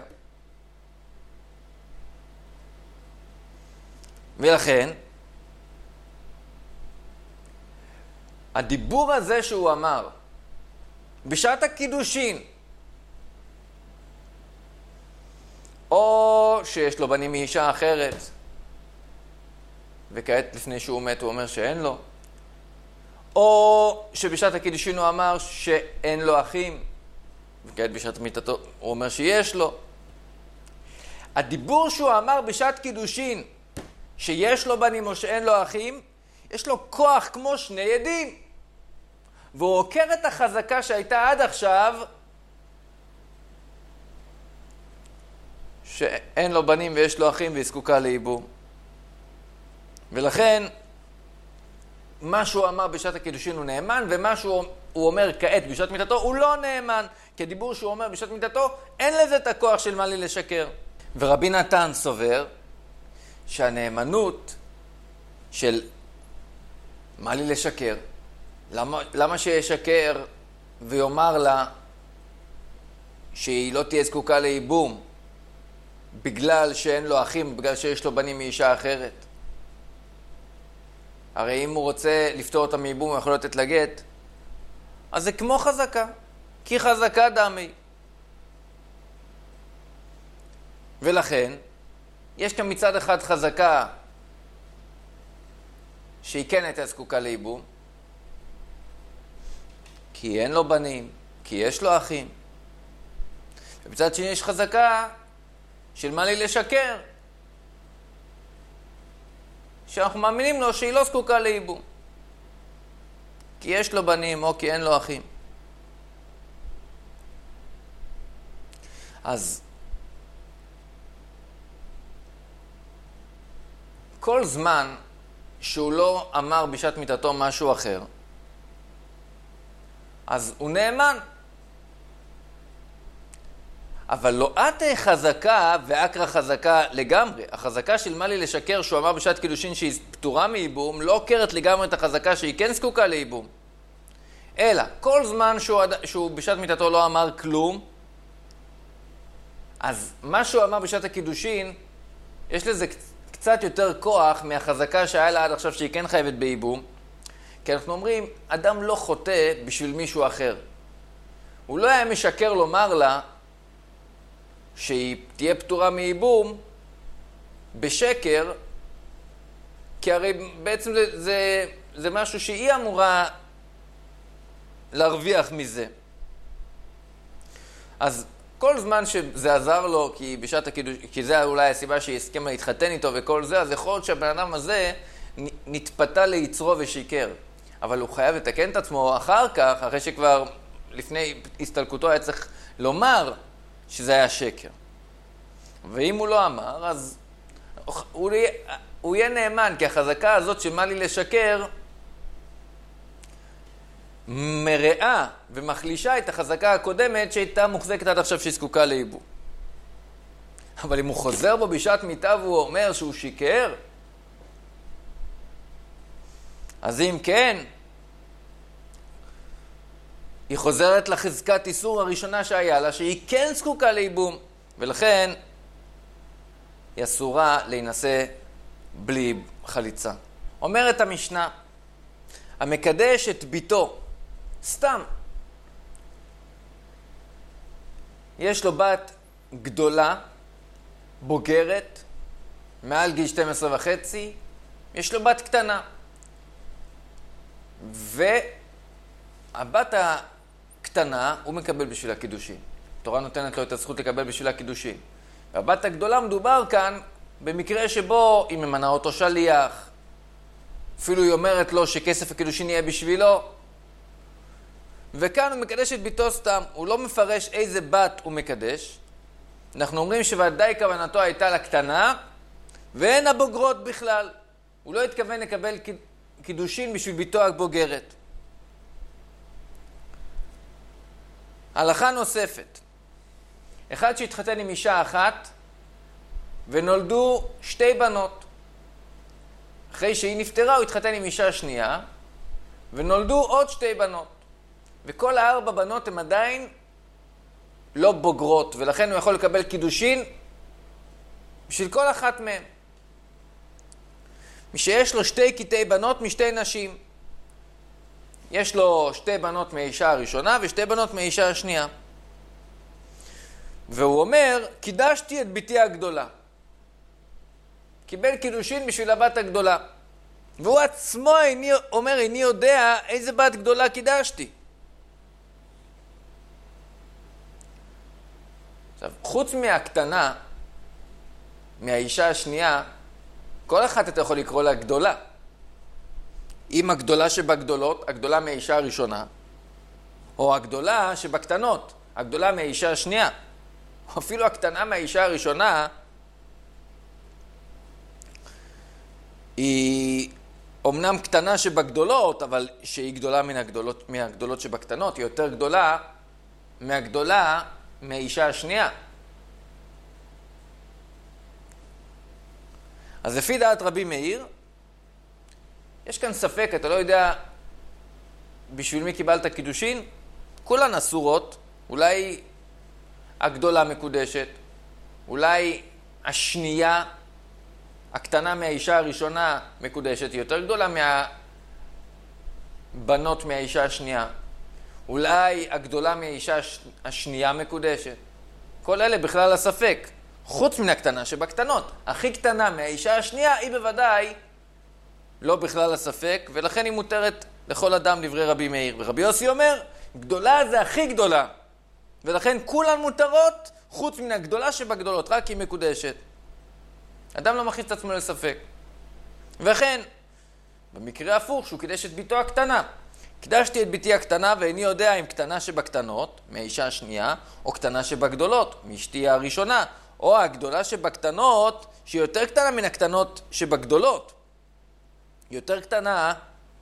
Speaker 1: ולכן, הדיבור הזה שהוא אמר, בשעת הקידושין, או שיש לו בנים מאישה אחרת, וכעת לפני שהוא מת הוא אומר שאין לו, או שבשעת הקידושין הוא אמר שאין לו אחים, וכעת בשעת מיתתו הוא אומר שיש לו. הדיבור שהוא אמר בשעת קידושין, שיש לו בנים או שאין לו אחים, יש לו כוח כמו שני עדים. והוא עוקר את החזקה שהייתה עד עכשיו, שאין לו בנים ויש לו אחים והיא זקוקה לייבום. ולכן, מה שהוא אמר בשעת הקידושין הוא נאמן, ומה שהוא אומר כעת בשעת מיתתו הוא לא נאמן. כי הדיבור שהוא אומר בשעת מיתתו, אין לזה את הכוח של מה לי לשקר. ורבי נתן סובר, שהנאמנות של מה לי לשקר, למה, למה שישקר ויאמר לה שהיא לא תהיה זקוקה לייבום בגלל שאין לו אחים, בגלל שיש לו בנים מאישה אחרת? הרי אם הוא רוצה לפתור אותה מייבום הוא יכול לתת לגט, אז זה כמו חזקה, כי חזקה דמי. ולכן יש כאן מצד אחד חזקה שהיא כן הייתה זקוקה לייבום, כי אין לו בנים, כי יש לו אחים. ובצד שני יש חזקה של מה לי לשקר, שאנחנו מאמינים לו שהיא לא זקוקה לייבום, כי יש לו בנים או כי אין לו אחים. אז כל זמן שהוא לא אמר בשעת מיתתו משהו אחר, אז הוא נאמן. אבל לא עתה חזקה ואקרא חזקה לגמרי. החזקה של מה לי לשקר שהוא אמר בשעת קידושין שהיא פטורה מייבום, לא עוקרת לגמרי את החזקה שהיא כן זקוקה לייבום. אלא, כל זמן שהוא, שהוא בשעת מיתתו לא אמר כלום, אז מה שהוא אמר בשעת הקידושין, יש לזה קצת יותר כוח מהחזקה שהיה לה עד עכשיו שהיא כן חייבת בייבום. כי אנחנו אומרים, אדם לא חוטא בשביל מישהו אחר. הוא לא היה משקר לומר לה שהיא תהיה פטורה מייבום בשקר, כי הרי בעצם זה, זה, זה משהו שהיא אמורה להרוויח מזה. אז כל זמן שזה עזר לו, כי בשעת הקידוש, כי זה אולי הסיבה שהיא הסכימה להתחתן איתו וכל זה, אז יכול להיות שהבן אדם הזה נתפתה ליצרו ושיקר. אבל הוא חייב לתקן את עצמו אחר כך, אחרי שכבר לפני הסתלקותו היה צריך לומר שזה היה שקר. ואם הוא לא אמר, אז הוא יהיה, הוא יהיה נאמן, כי החזקה הזאת שמה לי לשקר, מראה ומחלישה את החזקה הקודמת שהייתה מוחזקת עד עכשיו שהיא זקוקה לייבום. אבל אם הוא חוזר בו בשעת מיתה והוא אומר שהוא שיקר, אז אם כן, היא חוזרת לחזקת איסור הראשונה שהיה לה, שהיא כן זקוקה לייבום, ולכן היא אסורה להינשא בלי חליצה. אומרת המשנה, המקדש את ביתו, סתם, יש לו בת גדולה, בוגרת, מעל גיל שתים עשרה וחצי, יש לו בת קטנה. והבת הקטנה הוא מקבל בשביל הקידושין. התורה נותנת לו את הזכות לקבל בשביל הקידושין. והבת הגדולה מדובר כאן במקרה שבו היא ממנה אותו שליח. אפילו היא אומרת לו שכסף הקידושין יהיה בשבילו. וכאן הוא מקדש את ביתו סתם, הוא לא מפרש איזה בת הוא מקדש. אנחנו אומרים שוודאי כוונתו הייתה לקטנה, ואין הבוגרות בכלל. הוא לא התכוון לקבל קידושין בשביל ביתו הבוגרת. הלכה נוספת. אחד שהתחתן עם אישה אחת, ונולדו שתי בנות. אחרי שהיא נפטרה, הוא התחתן עם אישה שנייה, ונולדו עוד שתי בנות. וכל הארבע בנות הן עדיין לא בוגרות, ולכן הוא יכול לקבל קידושין בשביל כל אחת מהן. מי שיש לו שתי קטעי בנות משתי נשים. יש לו שתי בנות מהאישה הראשונה ושתי בנות מהאישה השנייה. והוא אומר, קידשתי את ביתי הגדולה. קיבל קידושין בשביל הבת הגדולה. והוא עצמו איני, אומר, איני יודע איזה בת גדולה קידשתי. עכשיו, חוץ מהקטנה, מהאישה השנייה, כל אחת אתה יכול לקרוא לה גדולה. אם הגדולה שבגדולות, הגדולה מהאישה הראשונה, או הגדולה שבקטנות, הגדולה מהאישה השנייה, או אפילו הקטנה מהאישה הראשונה, היא אומנם קטנה שבגדולות, אבל שהיא גדולה מן הגדולות, מהגדולות שבקטנות, היא יותר גדולה מהגדולה מהאישה השנייה. אז לפי דעת רבי מאיר, יש כאן ספק, אתה לא יודע בשביל מי קיבלת קידושין? כולן אסורות, אולי הגדולה מקודשת, אולי השנייה, הקטנה מהאישה הראשונה מקודשת, היא יותר גדולה מהבנות מהאישה השנייה. אולי הגדולה מהאישה השנייה מקודשת. כל אלה בכלל הספק. חוץ מן הקטנה שבקטנות. הכי קטנה מהאישה השנייה היא בוודאי לא בכלל הספק, ולכן היא מותרת לכל אדם דברי רבי מאיר. ורבי יוסי אומר, גדולה זה הכי גדולה. ולכן כולן מותרות חוץ מן הגדולה שבגדולות, רק היא מקודשת. אדם לא מכניס את עצמו לספק. וכן, במקרה הפוך, שהוא קידש את ביתו הקטנה. קידשתי את ביתי הקטנה ואיני יודע אם קטנה שבקטנות, מהאישה השנייה, או קטנה שבגדולות, מאשתי הראשונה, או הגדולה שבקטנות, שהיא יותר קטנה מן הקטנות שבגדולות. היא יותר קטנה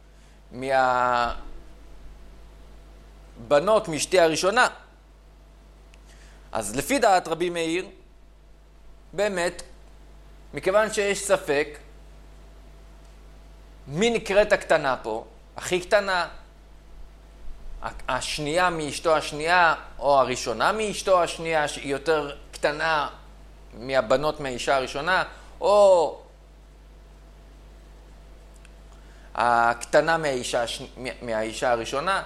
Speaker 1: מהבנות מאשתי הראשונה. אז לפי דעת רבי מאיר, באמת, מכיוון שיש ספק, מי נקראת הקטנה פה? הכי קטנה, השנייה מאשתו השנייה, או הראשונה מאשתו השנייה, שהיא יותר קטנה מהבנות מהאישה הראשונה, או הקטנה מהאישה, מהאישה הראשונה.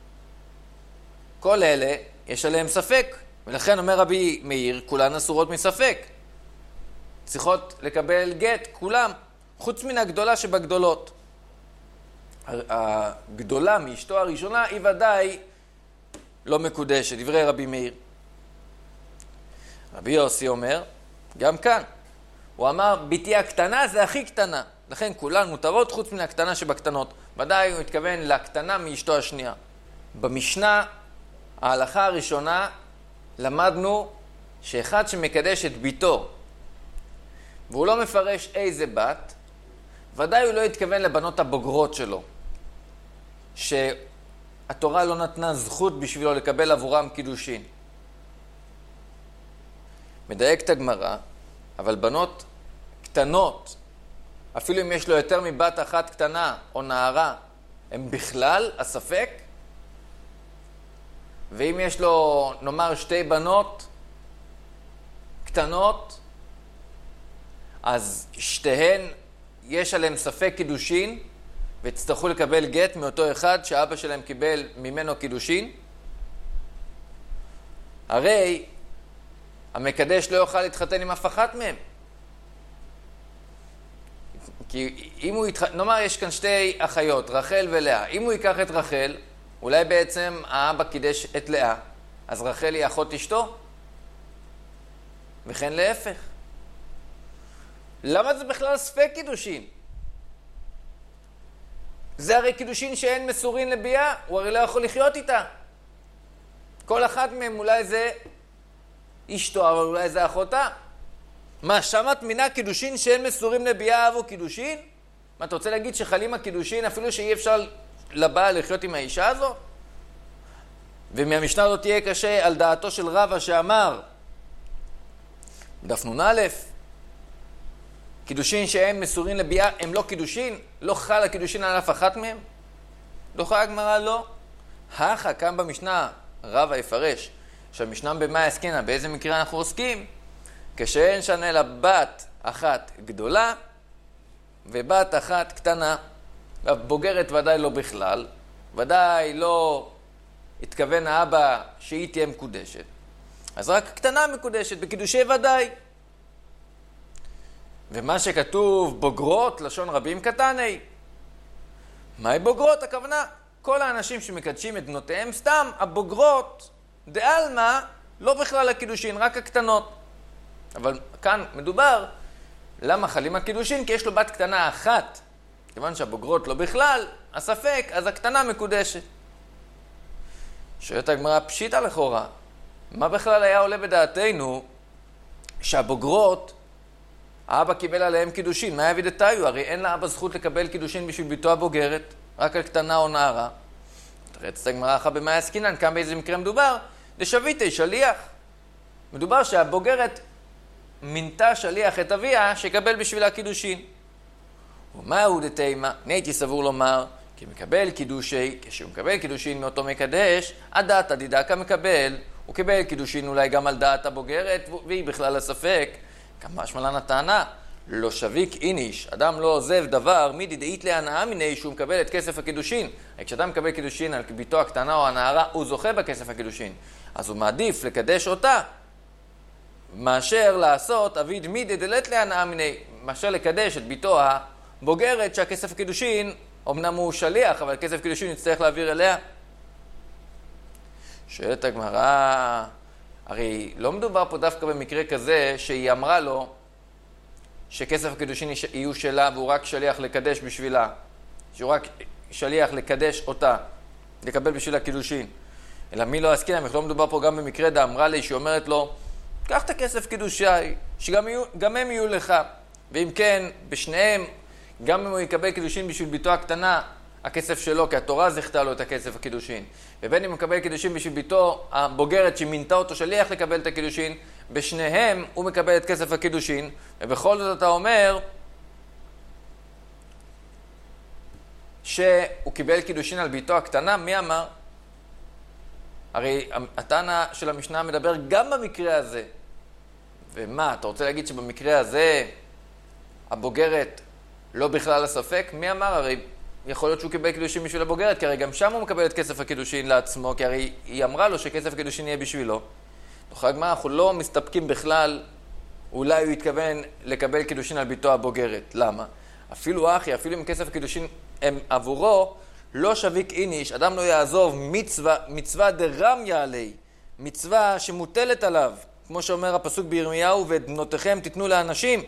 Speaker 1: כל אלה יש עליהם ספק, ולכן אומר רבי מאיר, כולן אסורות מספק. צריכות לקבל גט, כולם, חוץ מן הגדולה שבגדולות. הגדולה מאשתו הראשונה היא ודאי לא מקודשת, דברי רבי מאיר. רבי יוסי אומר, גם כאן, הוא אמר, ביתי הקטנה זה הכי קטנה, לכן כולן מותרות חוץ מן הקטנה שבקטנות. ודאי הוא התכוון לקטנה מאשתו השנייה. במשנה, ההלכה הראשונה, למדנו שאחד שמקדש את ביתו, והוא לא מפרש איזה בת, ודאי הוא לא התכוון לבנות הבוגרות שלו, שהתורה לא נתנה זכות בשבילו לקבל עבורם קידושין. מדייק את הגמרא, אבל בנות קטנות, אפילו אם יש לו יותר מבת אחת קטנה או נערה, הם בכלל הספק. ואם יש לו, נאמר, שתי בנות קטנות, אז שתיהן יש עליהם ספק קידושין, והצטרכו לקבל גט מאותו אחד שאבא שלהם קיבל ממנו קידושין. הרי המקדש לא יוכל להתחתן עם אף אחת מהם. כי אם הוא יתח... נאמר, יש כאן שתי אחיות, רחל ולאה. אם הוא ייקח את רחל, אולי בעצם האבא קידש את לאה, אז רחל היא אחות אשתו, וכן להפך. למה זה בכלל ספק קידושין? זה הרי קידושין שאין מסורין לביאה, הוא הרי לא יכול לחיות איתה. כל אחת מהם אולי זה אשתו, אבל אולי זה אחותה. מה, שמת מינה קידושין שאין מסורים לביאה אבו קידושין? מה, אתה רוצה להגיד שחלים הקידושין אפילו שאי אפשר לבעל לחיות עם האישה הזו? ומהמשנה הזאת תהיה קשה על דעתו של רבא שאמר, דף נון א', קידושין שאין מסורים לביאה הם לא קידושין? לא חל הקידושין על אף אחת מהם? דוחה הגמרא לא. הכה כאן במשנה רבא יפרש שהמשנה במה עסקינן, באיזה מקרה אנחנו עוסקים? כשאין שנה אלא בת אחת גדולה ובת אחת קטנה. בוגרת ודאי לא בכלל, ודאי לא התכוון האבא שהיא תהיה מקודשת. אז רק קטנה מקודשת, בקידושי ודאי. ומה שכתוב בוגרות, לשון רבים קטני. מהי בוגרות? הכוונה, כל האנשים שמקדשים את בנותיהם סתם, הבוגרות, דעלמא, לא בכלל הקידושין, רק הקטנות. אבל כאן מדובר, למה חלים הקידושין? כי יש לו בת קטנה אחת. כיוון שהבוגרות לא בכלל, הספק, אז הקטנה מקודשת. שואלת הגמרא פשיטה לכאורה. מה בכלל היה עולה בדעתנו שהבוגרות, האבא קיבל עליהם קידושין? מה יביא דתיו? הרי אין לאבא זכות לקבל קידושין בשביל ביתו הבוגרת, רק על קטנה או נערה. תרץ את הגמרא אחת במה עסקינן, כאן באיזה מקרה מדובר? דשביתי שליח. מדובר שהבוגרת מינתה שליח את אביה שיקבל בשבילה קידושין. ומה הוא דתימה? אני הייתי סבור לומר, כי מקבל קידושי, כשהוא מקבל קידושין מאותו מקדש, הדעת הדידקה מקבל, הוא קיבל קידושין אולי גם על דעת הבוגרת, והיא בכלל הספק. כמה שמלן הטענה, לא שביק איניש, אדם לא עוזב דבר, מידי דאית להנאה מיני שהוא מקבל את כסף הקידושין. כשאדם מקבל קידושין על ביתו הקטנה או הנערה, הוא זוכה בכסף הקידושין. אז הוא מעדיף לקדש אותה, מאשר לעשות אביד מידי דלת להנאה מיני, מאשר לקדש את ביתו הבוגרת, שהכסף הקידושין, אמנם הוא שליח, אבל כסף קידושין יצטרך להעביר אליה. שואלת הגמרא, הרי לא מדובר פה דווקא במקרה כזה שהיא אמרה לו שכסף הקידושין יהיו שלה והוא רק שליח לקדש בשבילה, שהוא רק שליח לקדש אותה, לקבל בשביל הקידושין. אלא מי לא עסקינן, לא מדובר פה גם במקרה דה אמרה לי שהיא אומרת לו, קח את הכסף קידושי, שגם יהיו, גם הם יהיו לך. ואם כן, בשניהם, גם אם הוא יקבל קידושין בשביל ביתו הקטנה, הכסף שלו, כי התורה זכתה לו את הכסף הקידושין. ובין אם הוא מקבל קידושין בשביל ביתו הבוגרת שמינתה אותו שליח לקבל את הקידושין, בשניהם הוא מקבל את כסף הקידושין, ובכל זאת אתה אומר שהוא קיבל קידושין על ביתו הקטנה. מי אמר? הרי התנא של המשנה מדבר גם במקרה הזה. ומה, אתה רוצה להגיד שבמקרה הזה הבוגרת לא בכלל הספק? מי אמר? הרי יכול להיות שהוא קיבל קידושין בשביל הבוגרת, כי הרי גם שם הוא מקבל את כסף הקידושין לעצמו, כי הרי היא אמרה לו שכסף הקידושין יהיה בשבילו. תוכל הגמרא, אנחנו לא מסתפקים בכלל, אולי הוא התכוון לקבל קידושין על ביתו הבוגרת. למה? אפילו אחי, אפילו אם כסף הקידושין הם עבורו, לא שביק איניש, אדם לא יעזוב מצווה, מצווה דרמיה עלי, מצווה שמוטלת עליו, כמו שאומר הפסוק בירמיהו, ואת בנותיכם תיתנו לאנשים.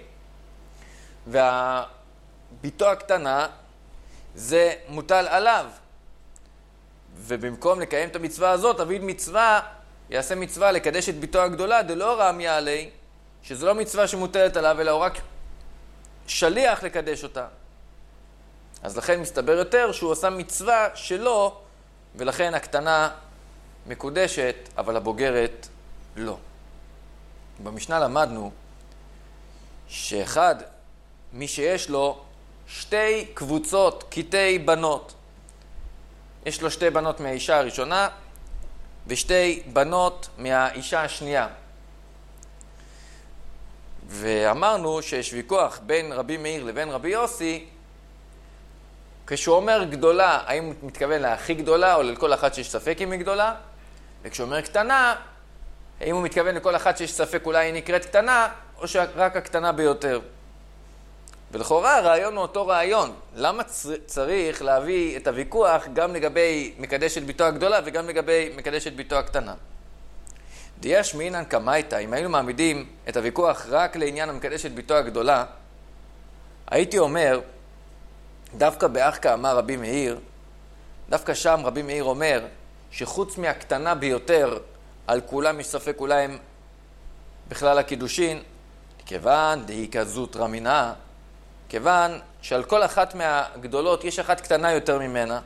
Speaker 1: והביתו הקטנה, זה מוטל עליו. ובמקום לקיים את המצווה הזאת, אביד מצווה, יעשה מצווה לקדש את ביתו הגדולה, דלא רמיה עלי, שזה לא מצווה שמוטלת עליו, אלא הוא רק שליח לקדש אותה. אז לכן מסתבר יותר שהוא עושה מצווה שלו, ולכן הקטנה מקודשת, אבל הבוגרת לא. במשנה למדנו שאחד, מי שיש לו שתי קבוצות, קטעי בנות. יש לו שתי בנות מהאישה הראשונה, ושתי בנות מהאישה השנייה. ואמרנו שיש ויכוח בין רבי מאיר לבין רבי יוסי, כשהוא אומר גדולה, האם הוא מתכוון להכי גדולה, או לכל אחת שיש ספק אם היא גדולה? וכשהוא אומר קטנה, האם הוא מתכוון לכל אחת שיש ספק אולי היא נקראת קטנה, או שרק הקטנה ביותר? ולכאורה הרעיון הוא אותו רעיון. למה צריך להביא את הוויכוח גם לגבי מקדשת ביתו הגדולה וגם לגבי מקדשת ביתו הקטנה? דיש מינן קמייתא, אם היינו מעמידים את הוויכוח רק לעניין המקדשת ביתו הגדולה, הייתי אומר, דווקא באח כאמר רבי מאיר, דווקא שם רבי מאיר אומר שחוץ מהקטנה ביותר על כולם יש ספק אולי הם בכלל הקידושין, כיוון דהי כזאת רמינה, כיוון שעל כל אחת מהגדולות יש אחת קטנה יותר ממנה,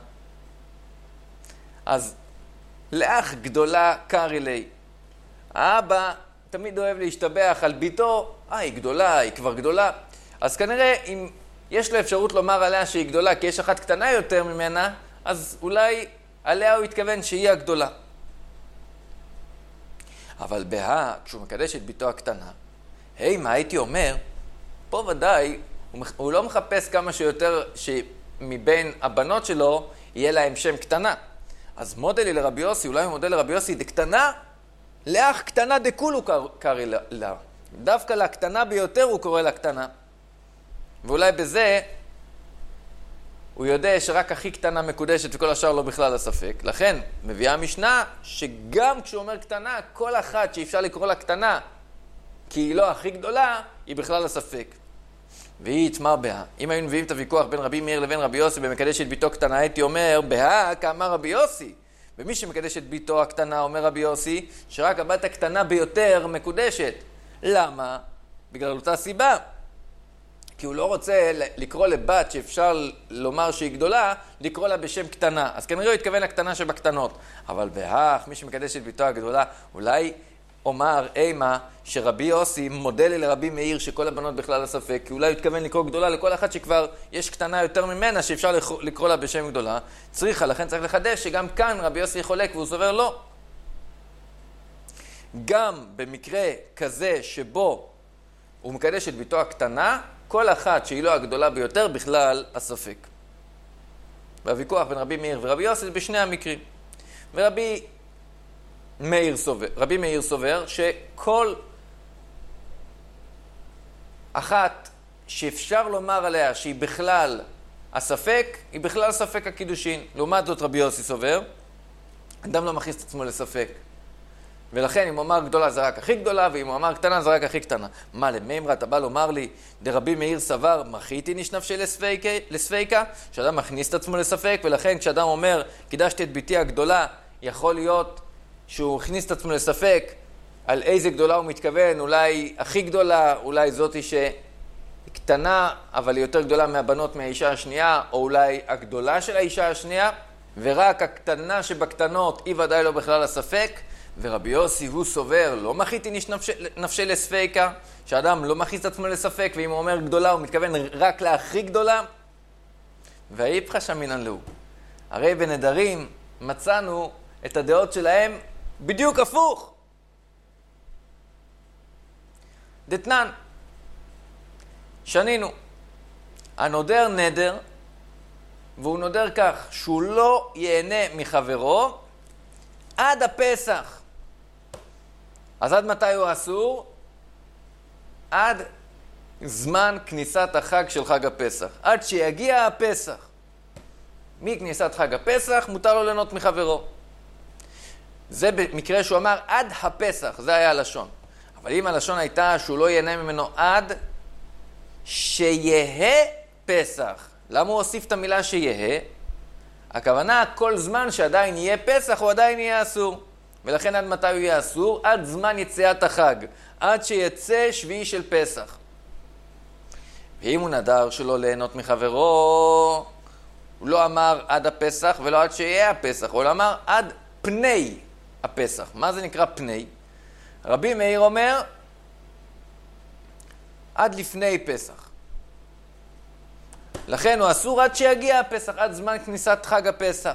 Speaker 1: אז לאח גדולה קרי לי. האבא תמיד אוהב להשתבח על ביתו, אה, היא גדולה, היא כבר גדולה. אז כנראה אם יש לו אפשרות לומר עליה שהיא גדולה כי יש אחת קטנה יותר ממנה, אז אולי עליה הוא התכוון שהיא הגדולה. אבל בה, כשהוא מקדש את ביתו הקטנה, היי, מה הייתי אומר? פה ודאי, הוא, הוא לא מחפש כמה שיותר שמבין הבנות שלו יהיה להם שם קטנה. אז מודלי לרבי יוסי, אולי הוא מודל לרבי יוסי, דקטנה, לאח קטנה דקולו קרא לה. דווקא לקטנה ביותר הוא קורא לה קטנה. ואולי בזה הוא יודע שרק הכי קטנה מקודשת וכל השאר לא בכלל הספק. לכן מביאה המשנה שגם כשהוא אומר קטנה, כל אחת שאפשר לקרוא לה קטנה, כי היא לא הכי גדולה, היא בכלל הספק. והיא יתמר בה. אם היינו מביאים את הוויכוח בין רבי מאיר לבין רבי יוסי במקדש את ביתו קטנה, הייתי אומר, בה כאמר רבי יוסי. ומי שמקדש את ביתו הקטנה, אומר רבי יוסי, שרק הבת הקטנה ביותר מקודשת. למה? בגלל אותה סיבה. כי הוא לא רוצה לקרוא לבת שאפשר לומר שהיא גדולה, לקרוא לה בשם קטנה. אז כנראה הוא התכוון לקטנה שבקטנות. אבל בהך, מי שמקדש את ביתו הגדולה, אולי אומר אימה שרבי יוסי מודל לרבי מאיר שכל הבנות בכלל הספק, כי אולי הוא התכוון לקרוא גדולה לכל אחת שכבר יש קטנה יותר ממנה שאפשר לקרוא לה בשם גדולה. צריכה, לכן צריך לחדש שגם כאן רבי יוסי חולק והוא סובר לא. גם במקרה כזה שבו הוא מקדש את ביתו הקטנה, כל אחת שהיא לא הגדולה ביותר בכלל הספק. והוויכוח בין רבי מאיר ורבי יוסי זה בשני המקרים. ורבי מאיר סובר, רבי מאיר סובר שכל אחת שאפשר לומר עליה שהיא בכלל הספק, היא בכלל ספק הקידושין. לעומת זאת רבי יוסי סובר, אדם לא מכניס את עצמו לספק. ולכן אם הוא אמר גדולה זה רק הכי גדולה, ואם הוא אמר קטנה זה רק הכי קטנה. מה, למימרה אתה בא לומר לי, דרבי מאיר סבר, מחיתי נשנפשי לספיקה, שאדם מכניס את עצמו לספק, ולכן כשאדם אומר, קידשתי את ביתי הגדולה, יכול להיות שהוא הכניס את עצמו לספק, על איזה גדולה הוא מתכוון, אולי הכי גדולה, אולי זאתי שהיא קטנה, אבל היא יותר גדולה מהבנות מהאישה השנייה, או אולי הגדולה של האישה השנייה, ורק הקטנה שבקטנות היא ודאי לא בכלל הספק, ורבי יוסי הוא סובר, לא מחיתי נפשי לספיקה, שאדם לא מכניס את עצמו לספק, ואם הוא אומר גדולה הוא מתכוון רק להכי גדולה, והאיפכא שמינן להו. הרי בנדרים מצאנו את הדעות שלהם בדיוק הפוך. דתנן, שנינו, הנודר נדר, והוא נודר כך, שהוא לא ייהנה מחברו עד הפסח. אז עד מתי הוא אסור? עד זמן כניסת החג של חג הפסח. עד שיגיע הפסח. מכניסת חג הפסח מותר לו ליהנות מחברו. זה במקרה שהוא אמר עד הפסח, זה היה הלשון. אבל אם הלשון הייתה שהוא לא ייהנה ממנו עד שיהיה פסח. למה הוא הוסיף את המילה שיהיה? הכוונה כל זמן שעדיין יהיה פסח הוא עדיין יהיה אסור. ולכן עד מתי הוא יהיה אסור? עד זמן יציאת החג. עד שיצא שביעי של פסח. ואם הוא נדר שלא ליהנות מחברו, הוא לא אמר עד הפסח ולא עד שיהיה הפסח. הוא אמר עד פני הפסח. מה זה נקרא פני? רבי מאיר אומר עד לפני פסח. לכן הוא אסור עד שיגיע הפסח, עד זמן כניסת חג הפסח.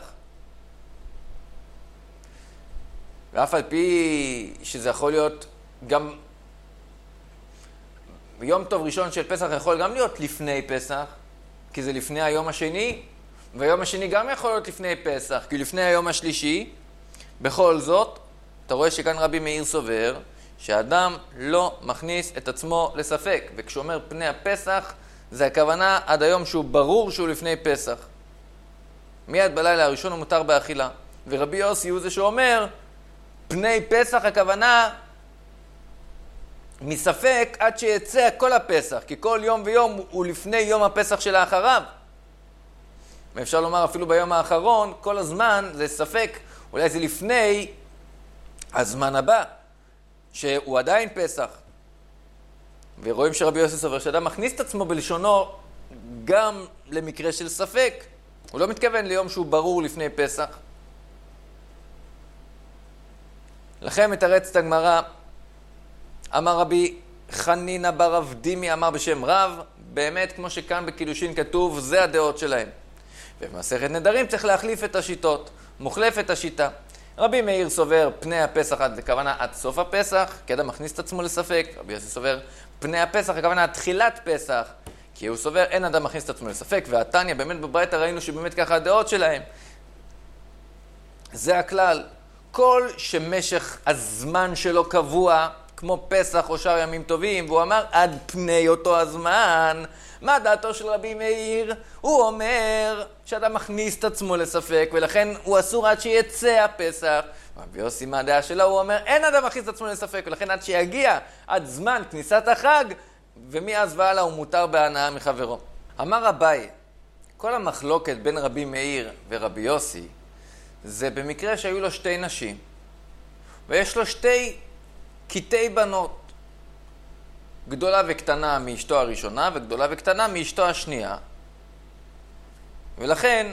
Speaker 1: ואף על פי שזה יכול להיות גם יום טוב ראשון של פסח יכול גם להיות לפני פסח, כי זה לפני היום השני, והיום השני גם יכול להיות לפני פסח, כי לפני היום השלישי. בכל זאת, אתה רואה שכאן רבי מאיר סובר שאדם לא מכניס את עצמו לספק, וכשהוא אומר פני הפסח, זה הכוונה עד היום שהוא ברור שהוא לפני פסח. מיד בלילה הראשון הוא מותר באכילה. ורבי יוסי הוא זה שאומר, פני פסח הכוונה מספק עד שיצא כל הפסח, כי כל יום ויום הוא לפני יום הפסח שלאחריו. ואפשר לומר אפילו ביום האחרון, כל הזמן זה ספק, אולי זה לפני הזמן הבא, שהוא עדיין פסח. ורואים שרבי יוסי סובר שאדם מכניס את עצמו בלשונו גם למקרה של ספק. הוא לא מתכוון ליום שהוא ברור לפני פסח. לכן מתרצת הגמרא, אמר רבי חנינא בר רב דימי, אמר בשם רב, באמת כמו שכאן בקידושין כתוב, זה הדעות שלהם. ובמסכת נדרים צריך להחליף את השיטות, מוחלף את השיטה. רבי מאיר סובר פני הפסח, הכוונה עד סוף הפסח, כי אדם מכניס את עצמו לספק. רבי יוסי סובר פני הפסח, הכוונה עד תחילת פסח, כי הוא סובר אין אדם מכניס את עצמו לספק. והתניא, באמת בברייתא ראינו שבאמת ככה הדעות שלהם. זה הכלל. כל שמשך הזמן שלו קבוע, כמו פסח או שאר ימים טובים, והוא אמר עד פני אותו הזמן, מה דעתו של רבי מאיר? הוא אומר שאדם מכניס את עצמו לספק, ולכן הוא אסור עד שיצא הפסח. רבי יוסי, מה הדעה שלו? הוא אומר אין אדם מכניס את עצמו לספק, ולכן עד שיגיע עד זמן כניסת החג, ומאז והלאה הוא מותר בהנאה מחברו. אמר אביי, כל המחלוקת בין רבי מאיר ורבי יוסי, זה במקרה שהיו לו שתי נשים, ויש לו שתי קטעי בנות, גדולה וקטנה מאשתו הראשונה, וגדולה וקטנה מאשתו השנייה. ולכן,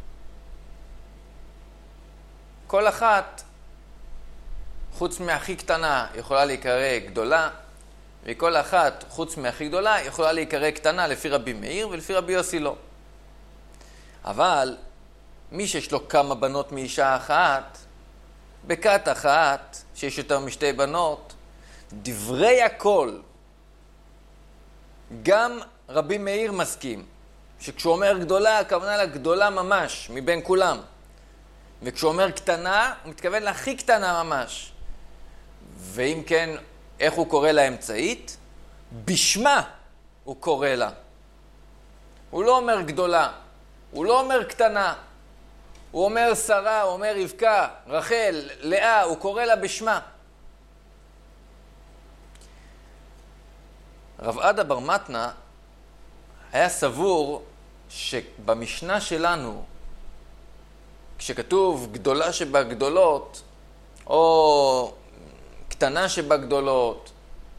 Speaker 1: כל אחת, חוץ מהכי קטנה, יכולה להיקרא גדולה, וכל אחת, חוץ מהכי גדולה, יכולה להיקרא קטנה לפי רבי מאיר, ולפי רבי יוסי לא. אבל, מי שיש לו כמה בנות מאישה אחת, בכת אחת, שיש יותר משתי בנות, דברי הכל, גם רבי מאיר מסכים, שכשהוא אומר גדולה, הכוונה לה גדולה ממש, מבין כולם. וכשהוא אומר קטנה, הוא מתכוון להכי קטנה ממש. ואם כן, איך הוא קורא לה אמצעית? בשמה הוא קורא לה. הוא לא אומר גדולה, הוא לא אומר קטנה. הוא אומר שרה, הוא אומר רבקה, רחל, לאה, הוא קורא לה בשמה. רב עדה בר מתנה היה סבור שבמשנה שלנו, כשכתוב גדולה שבגדולות, או קטנה שבגדולות,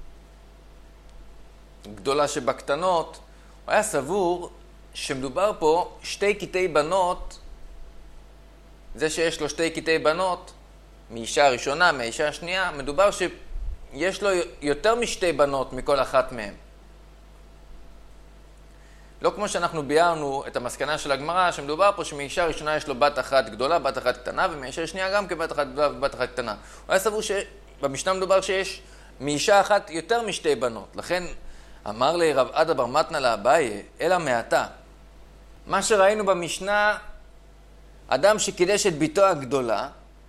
Speaker 1: גדולה שבקטנות, הוא היה סבור שמדובר פה שתי קטעי בנות, זה שיש לו שתי קטעי בנות, מאישה הראשונה, מאישה השנייה, מדובר שיש לו יותר משתי בנות מכל אחת מהן. לא כמו שאנחנו ביארנו את המסקנה של הגמרא, שמדובר פה שמאישה הראשונה יש לו בת אחת גדולה, בת אחת קטנה, ומאישה השנייה גם כבת אחת גדולה ובת אחת קטנה. הוא היה סבור שבמשנה מדובר שיש מאישה אחת יותר משתי בנות. לכן אמר לי רב עדה בר מתנה לאביי, אלא מעתה. מה שראינו במשנה, אדם שקידש את ביתו הגדולה,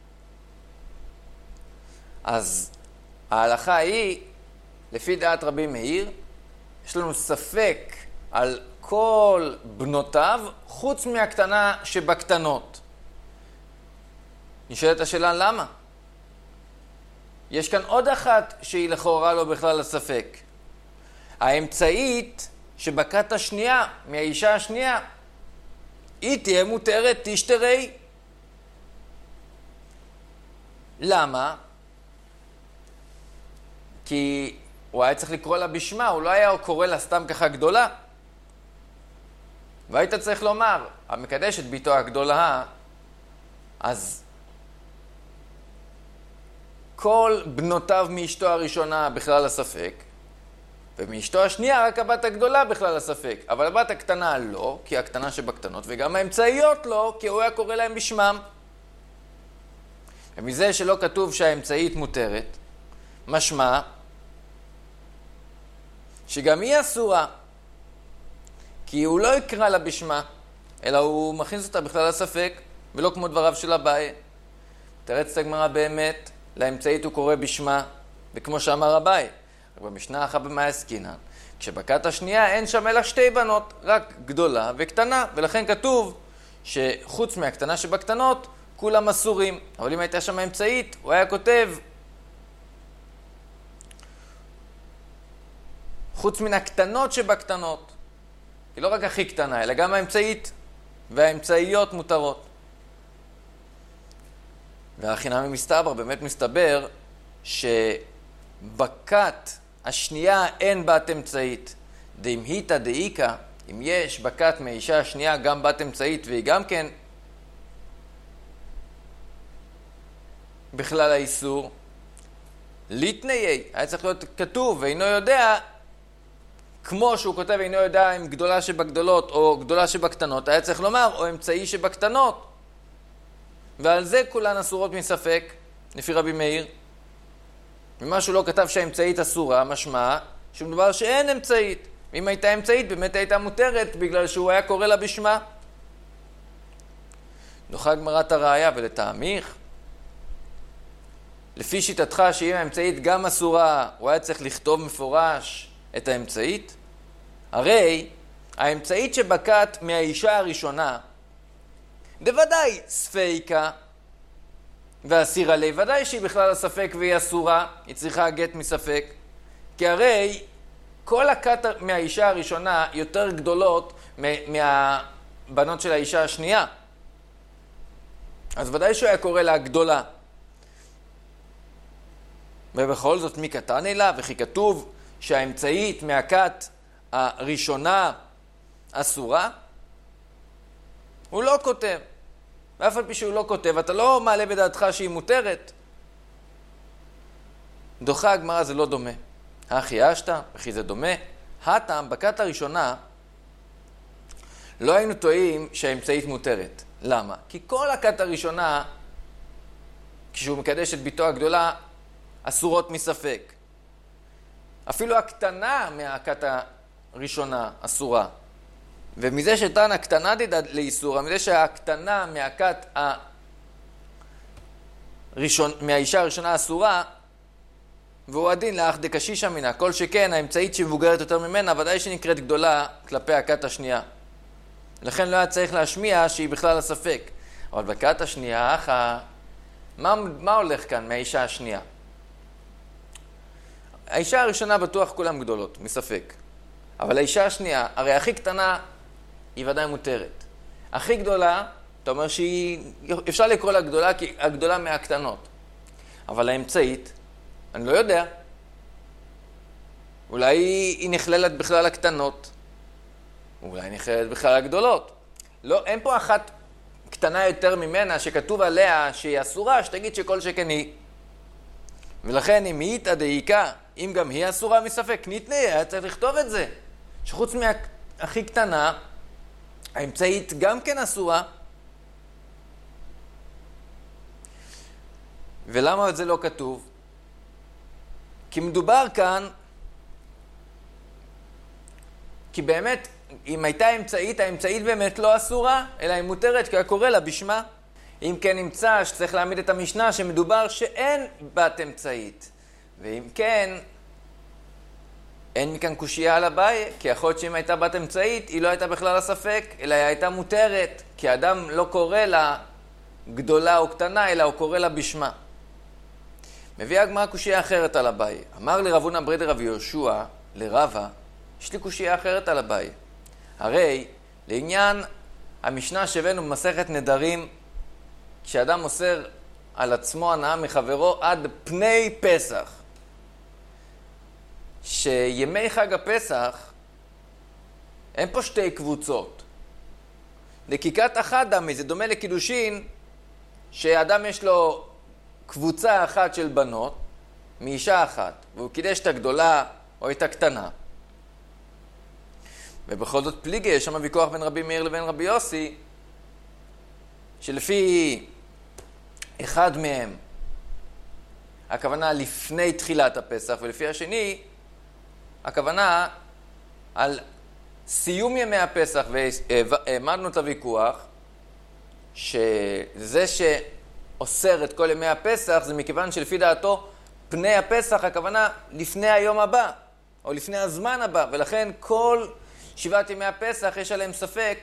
Speaker 1: אז ההלכה היא, לפי דעת רבי מאיר, יש לנו ספק על כל בנותיו, חוץ מהקטנה שבקטנות. נשאלת השאלה, למה? יש כאן עוד אחת שהיא לכאורה לא בכלל הספק. האמצעית שבכת השנייה, מהאישה השנייה, היא תהיה מותרת, תשתרי. למה? כי הוא היה צריך לקרוא לה בשמה, הוא לא היה קורא לה סתם ככה גדולה. והיית צריך לומר, המקדש את ביתו הגדולה, אז כל בנותיו מאשתו הראשונה בכלל הספק, ומאשתו השנייה רק הבת הגדולה בכלל הספק. אבל הבת הקטנה לא, כי הקטנה שבקטנות, וגם האמצעיות לא, כי הוא היה קורא להם בשמם. ומזה שלא כתוב שהאמצעית מותרת, משמע שגם היא אסורה, כי הוא לא יקרא לה בשמה, אלא הוא מכניס אותה בכלל הספק, ולא כמו דבריו של אביי. תרץ את הגמרא באמת, לאמצעית הוא קורא בשמה, וכמו שאמר אביי, במשנה אחת במאי עסקינן, כשבכת השנייה אין שם אלא שתי בנות, רק גדולה וקטנה, ולכן כתוב שחוץ מהקטנה שבקטנות, כולם אסורים. אבל אם הייתה שם אמצעית, הוא היה כותב, חוץ מן הקטנות שבקטנות, היא לא רק הכי קטנה, אלא גם האמצעית, והאמצעיות מותרות. והכי נמי מסתבר, באמת מסתבר, שבכת השנייה אין בת אמצעית. דאם היתא דאיכא, אם יש בכת מהאישה השנייה גם בת אמצעית והיא גם כן בכלל האיסור, ליתניי, היה צריך להיות כתוב ואינו יודע, כמו שהוא כותב אינו יודע אם גדולה שבגדולות או גדולה שבקטנות, היה צריך לומר או אמצעי שבקטנות, ועל זה כולן אסורות מספק לפי רבי מאיר. ומה שהוא לא כתב שהאמצעית אסורה, משמע שום דבר שאין אמצעית. אם הייתה אמצעית באמת הייתה מותרת בגלל שהוא היה קורא לה בשמה. דוחה גמרת הראיה ולטעמיך, לפי שיטתך שאם האמצעית גם אסורה, הוא היה צריך לכתוב מפורש את האמצעית? הרי האמצעית שבכת מהאישה הראשונה, בוודאי ספיקה ואסירה לי, ודאי שהיא בכלל הספק והיא אסורה, היא צריכה גט מספק, כי הרי כל הכת מהאישה הראשונה יותר גדולות מהבנות של האישה השנייה. אז ודאי שהוא היה קורא לה גדולה. ובכל זאת מי קטן אליו, וכי כתוב שהאמצעית מהכת הראשונה אסורה, הוא לא כותב. ואף על פי שהוא לא כותב, אתה לא מעלה בדעתך שהיא מותרת. דוחה הגמרא זה לא דומה. הכי אשתא, וכי זה דומה. הטעם, בכת הראשונה, לא היינו טועים שהאמצעית מותרת. למה? כי כל הכת הראשונה, כשהוא מקדש את ביתו הגדולה, אסורות מספק. אפילו הקטנה מהכת הראשונה אסורה. ומזה שתן הקטנה דידה לאיסורה, מזה שהקטנה מהכת הראשון, מהאישה הראשונה אסורה, והוא הדין לאח דקשישא מינא, כל שכן האמצעית שמבוגרת יותר ממנה, ודאי שנקראת גדולה כלפי הכת השנייה. לכן לא היה צריך להשמיע שהיא בכלל הספק. אבל בכת השנייה, אחא, מה, מה הולך כאן מהאישה השנייה? האישה הראשונה בטוח כולם גדולות, מספק. אבל האישה השנייה, הרי הכי קטנה היא ודאי מותרת. הכי גדולה, אתה אומר שהיא, אפשר לקרוא לה גדולה, כי הגדולה מהקטנות. אבל האמצעית, אני לא יודע. אולי היא נכללת בכלל הקטנות. אולי היא נכללת בכלל הגדולות. לא, אין פה אחת קטנה יותר ממנה שכתוב עליה שהיא אסורה, שתגיד שכל שכן היא. ולכן אם היא תדאיקה, אם גם היא אסורה מספק, ניתנה, היה צריך לכתוב את זה. שחוץ מהכי קטנה, האמצעית גם כן אסורה. ולמה את זה לא כתוב? כי מדובר כאן, כי באמת, אם הייתה אמצעית, האמצעית באמת לא אסורה, אלא היא מותרת, כי הקורא לה בשמה. אם כן נמצא שצריך להעמיד את המשנה שמדובר שאין בת אמצעית. ואם כן, אין מכאן קושייה על אביי, כי יכול להיות שאם הייתה בת אמצעית, היא לא הייתה בכלל הספק, אלא היא הייתה מותרת, כי האדם לא קורא לה גדולה או קטנה, אלא הוא קורא לה בשמה. מביא הגמרא קושייה אחרת על אביי. אמר לרב הונא ברי דרבי יהושע, לרבה, יש לי קושייה אחרת על אביי. הרי לעניין המשנה שהבאנו במסכת נדרים, כשאדם מוסר על עצמו הנאה מחברו עד פני פסח, שימי חג הפסח אין פה שתי קבוצות. דקיקת אחת דמי, זה דומה לקידושין, שאדם יש לו קבוצה אחת של בנות מאישה אחת, והוא קידש את הגדולה או את הקטנה. ובכל זאת פליגי, יש שם ויכוח בין רבי מאיר לבין רבי יוסי, שלפי אחד מהם הכוונה לפני תחילת הפסח, ולפי השני הכוונה על סיום ימי הפסח. והעמדנו את הוויכוח שזה שאוסר את כל ימי הפסח זה מכיוון שלפי דעתו פני הפסח הכוונה לפני היום הבא או לפני הזמן הבא, ולכן כל שבעת ימי הפסח יש עליהם ספק,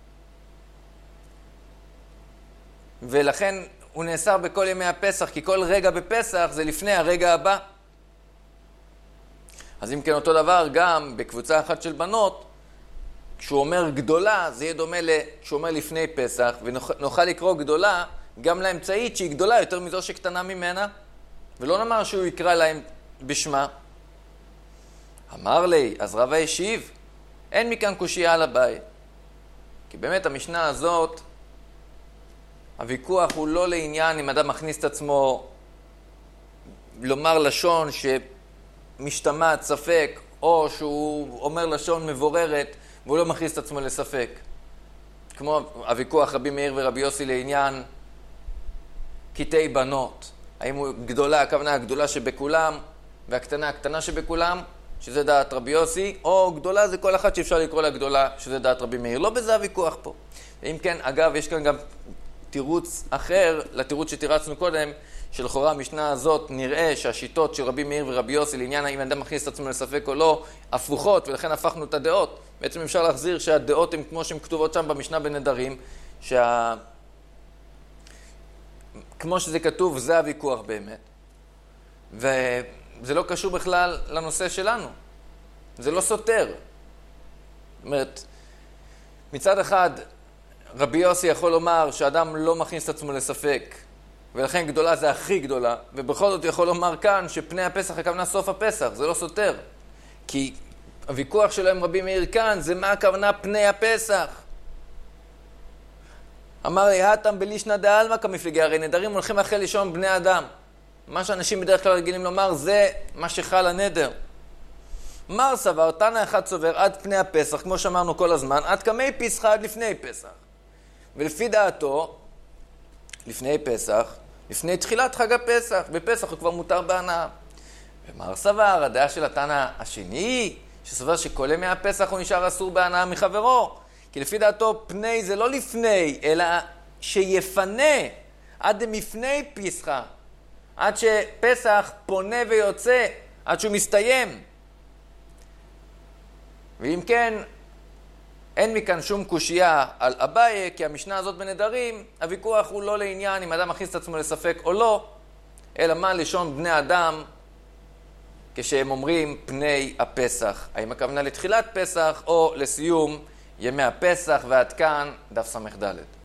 Speaker 1: ולכן הוא נאסר בכל ימי הפסח, כי כל רגע בפסח זה לפני הרגע הבא. אז אם כן אותו דבר גם בקבוצה אחת של בנות, כשהוא אומר גדולה, זה יהיה דומה כשהוא אומר לפני פסח, ונוכל לקרוא גדולה גם לאמצעית שהיא גדולה יותר מזו שקטנה ממנה, ולא נאמר שהוא יקרא להם בשמה. אמר לי, אז רבא השיב, אין מכאן קושיה על הבית. כי באמת המשנה הזאת, הוויכוח הוא לא לעניין אם אדם מכניס את עצמו לומר לשון שמשתמעת ספק, או שהוא אומר לשון מבוררת והוא לא מכניס את עצמו לספק. כמו הוויכוח רבי מאיר ורבי יוסי לעניין קטעי בנות. האם הוא גדולה, הכוונה הגדולה שבכולם, והקטנה הקטנה שבכולם, שזה דעת רבי יוסי, או גדולה זה כל אחת שאפשר לקרוא לה גדולה, שזה דעת רבי מאיר. לא בזה הוויכוח פה. ואם כן, אגב, יש כאן גם תירוץ אחר לתירוץ שתירצנו קודם, שלכאורה המשנה הזאת נראה שהשיטות של רבי מאיר ורבי יוסי לעניין האם אדם מכניס את עצמו לספק או לא, הפוכות, ולכן הפכנו את הדעות. בעצם אפשר להחזיר שהדעות הן כמו שהן כתובות שם במשנה בנדרים, שה... כמו שזה כתוב, זה הוויכוח באמת. וזה לא קשור בכלל לנושא שלנו. זה לא סותר. זאת אומרת, מצד אחד, רבי יוסי יכול לומר שאדם לא מכניס את עצמו לספק, ולכן גדולה זה הכי גדולה, ובכל זאת יכול לומר כאן שפני הפסח הכוונה סוף הפסח, זה לא סותר. כי הוויכוח שלו עם רבי מאיר כאן זה מה הכוונה פני הפסח. אמר לי, התם בלישנא דעלמא כמפלגי, הרי נדרים הולכים אחרי לישון בני אדם. מה שאנשים בדרך כלל רגילים לומר זה מה שחל הנדר. מר סבר, תנא אחד סובר עד פני הפסח, כמו שאמרנו כל הזמן, עד כמי פסחא עד לפני פסח. ולפי דעתו, לפני פסח, לפני תחילת חג הפסח, בפסח הוא כבר מותר בהנאה. ומר סבר, הדעה של התנא השני, שסובר שכל ימי הפסח הוא נשאר אסור בהנאה מחברו. כי לפי דעתו פני זה לא לפני, אלא שיפנה עד מפני פסחא, עד שפסח פונה ויוצא, עד שהוא מסתיים. ואם כן, אין מכאן שום קושיה על אביי, כי המשנה הזאת בנדרים, הוויכוח הוא לא לעניין אם אדם מכניס את עצמו לספק או לא, אלא מה לשון בני אדם כשהם אומרים פני הפסח. האם הכוונה לתחילת פסח או לסיום ימי הפסח, ועד כאן דף סמך ד'.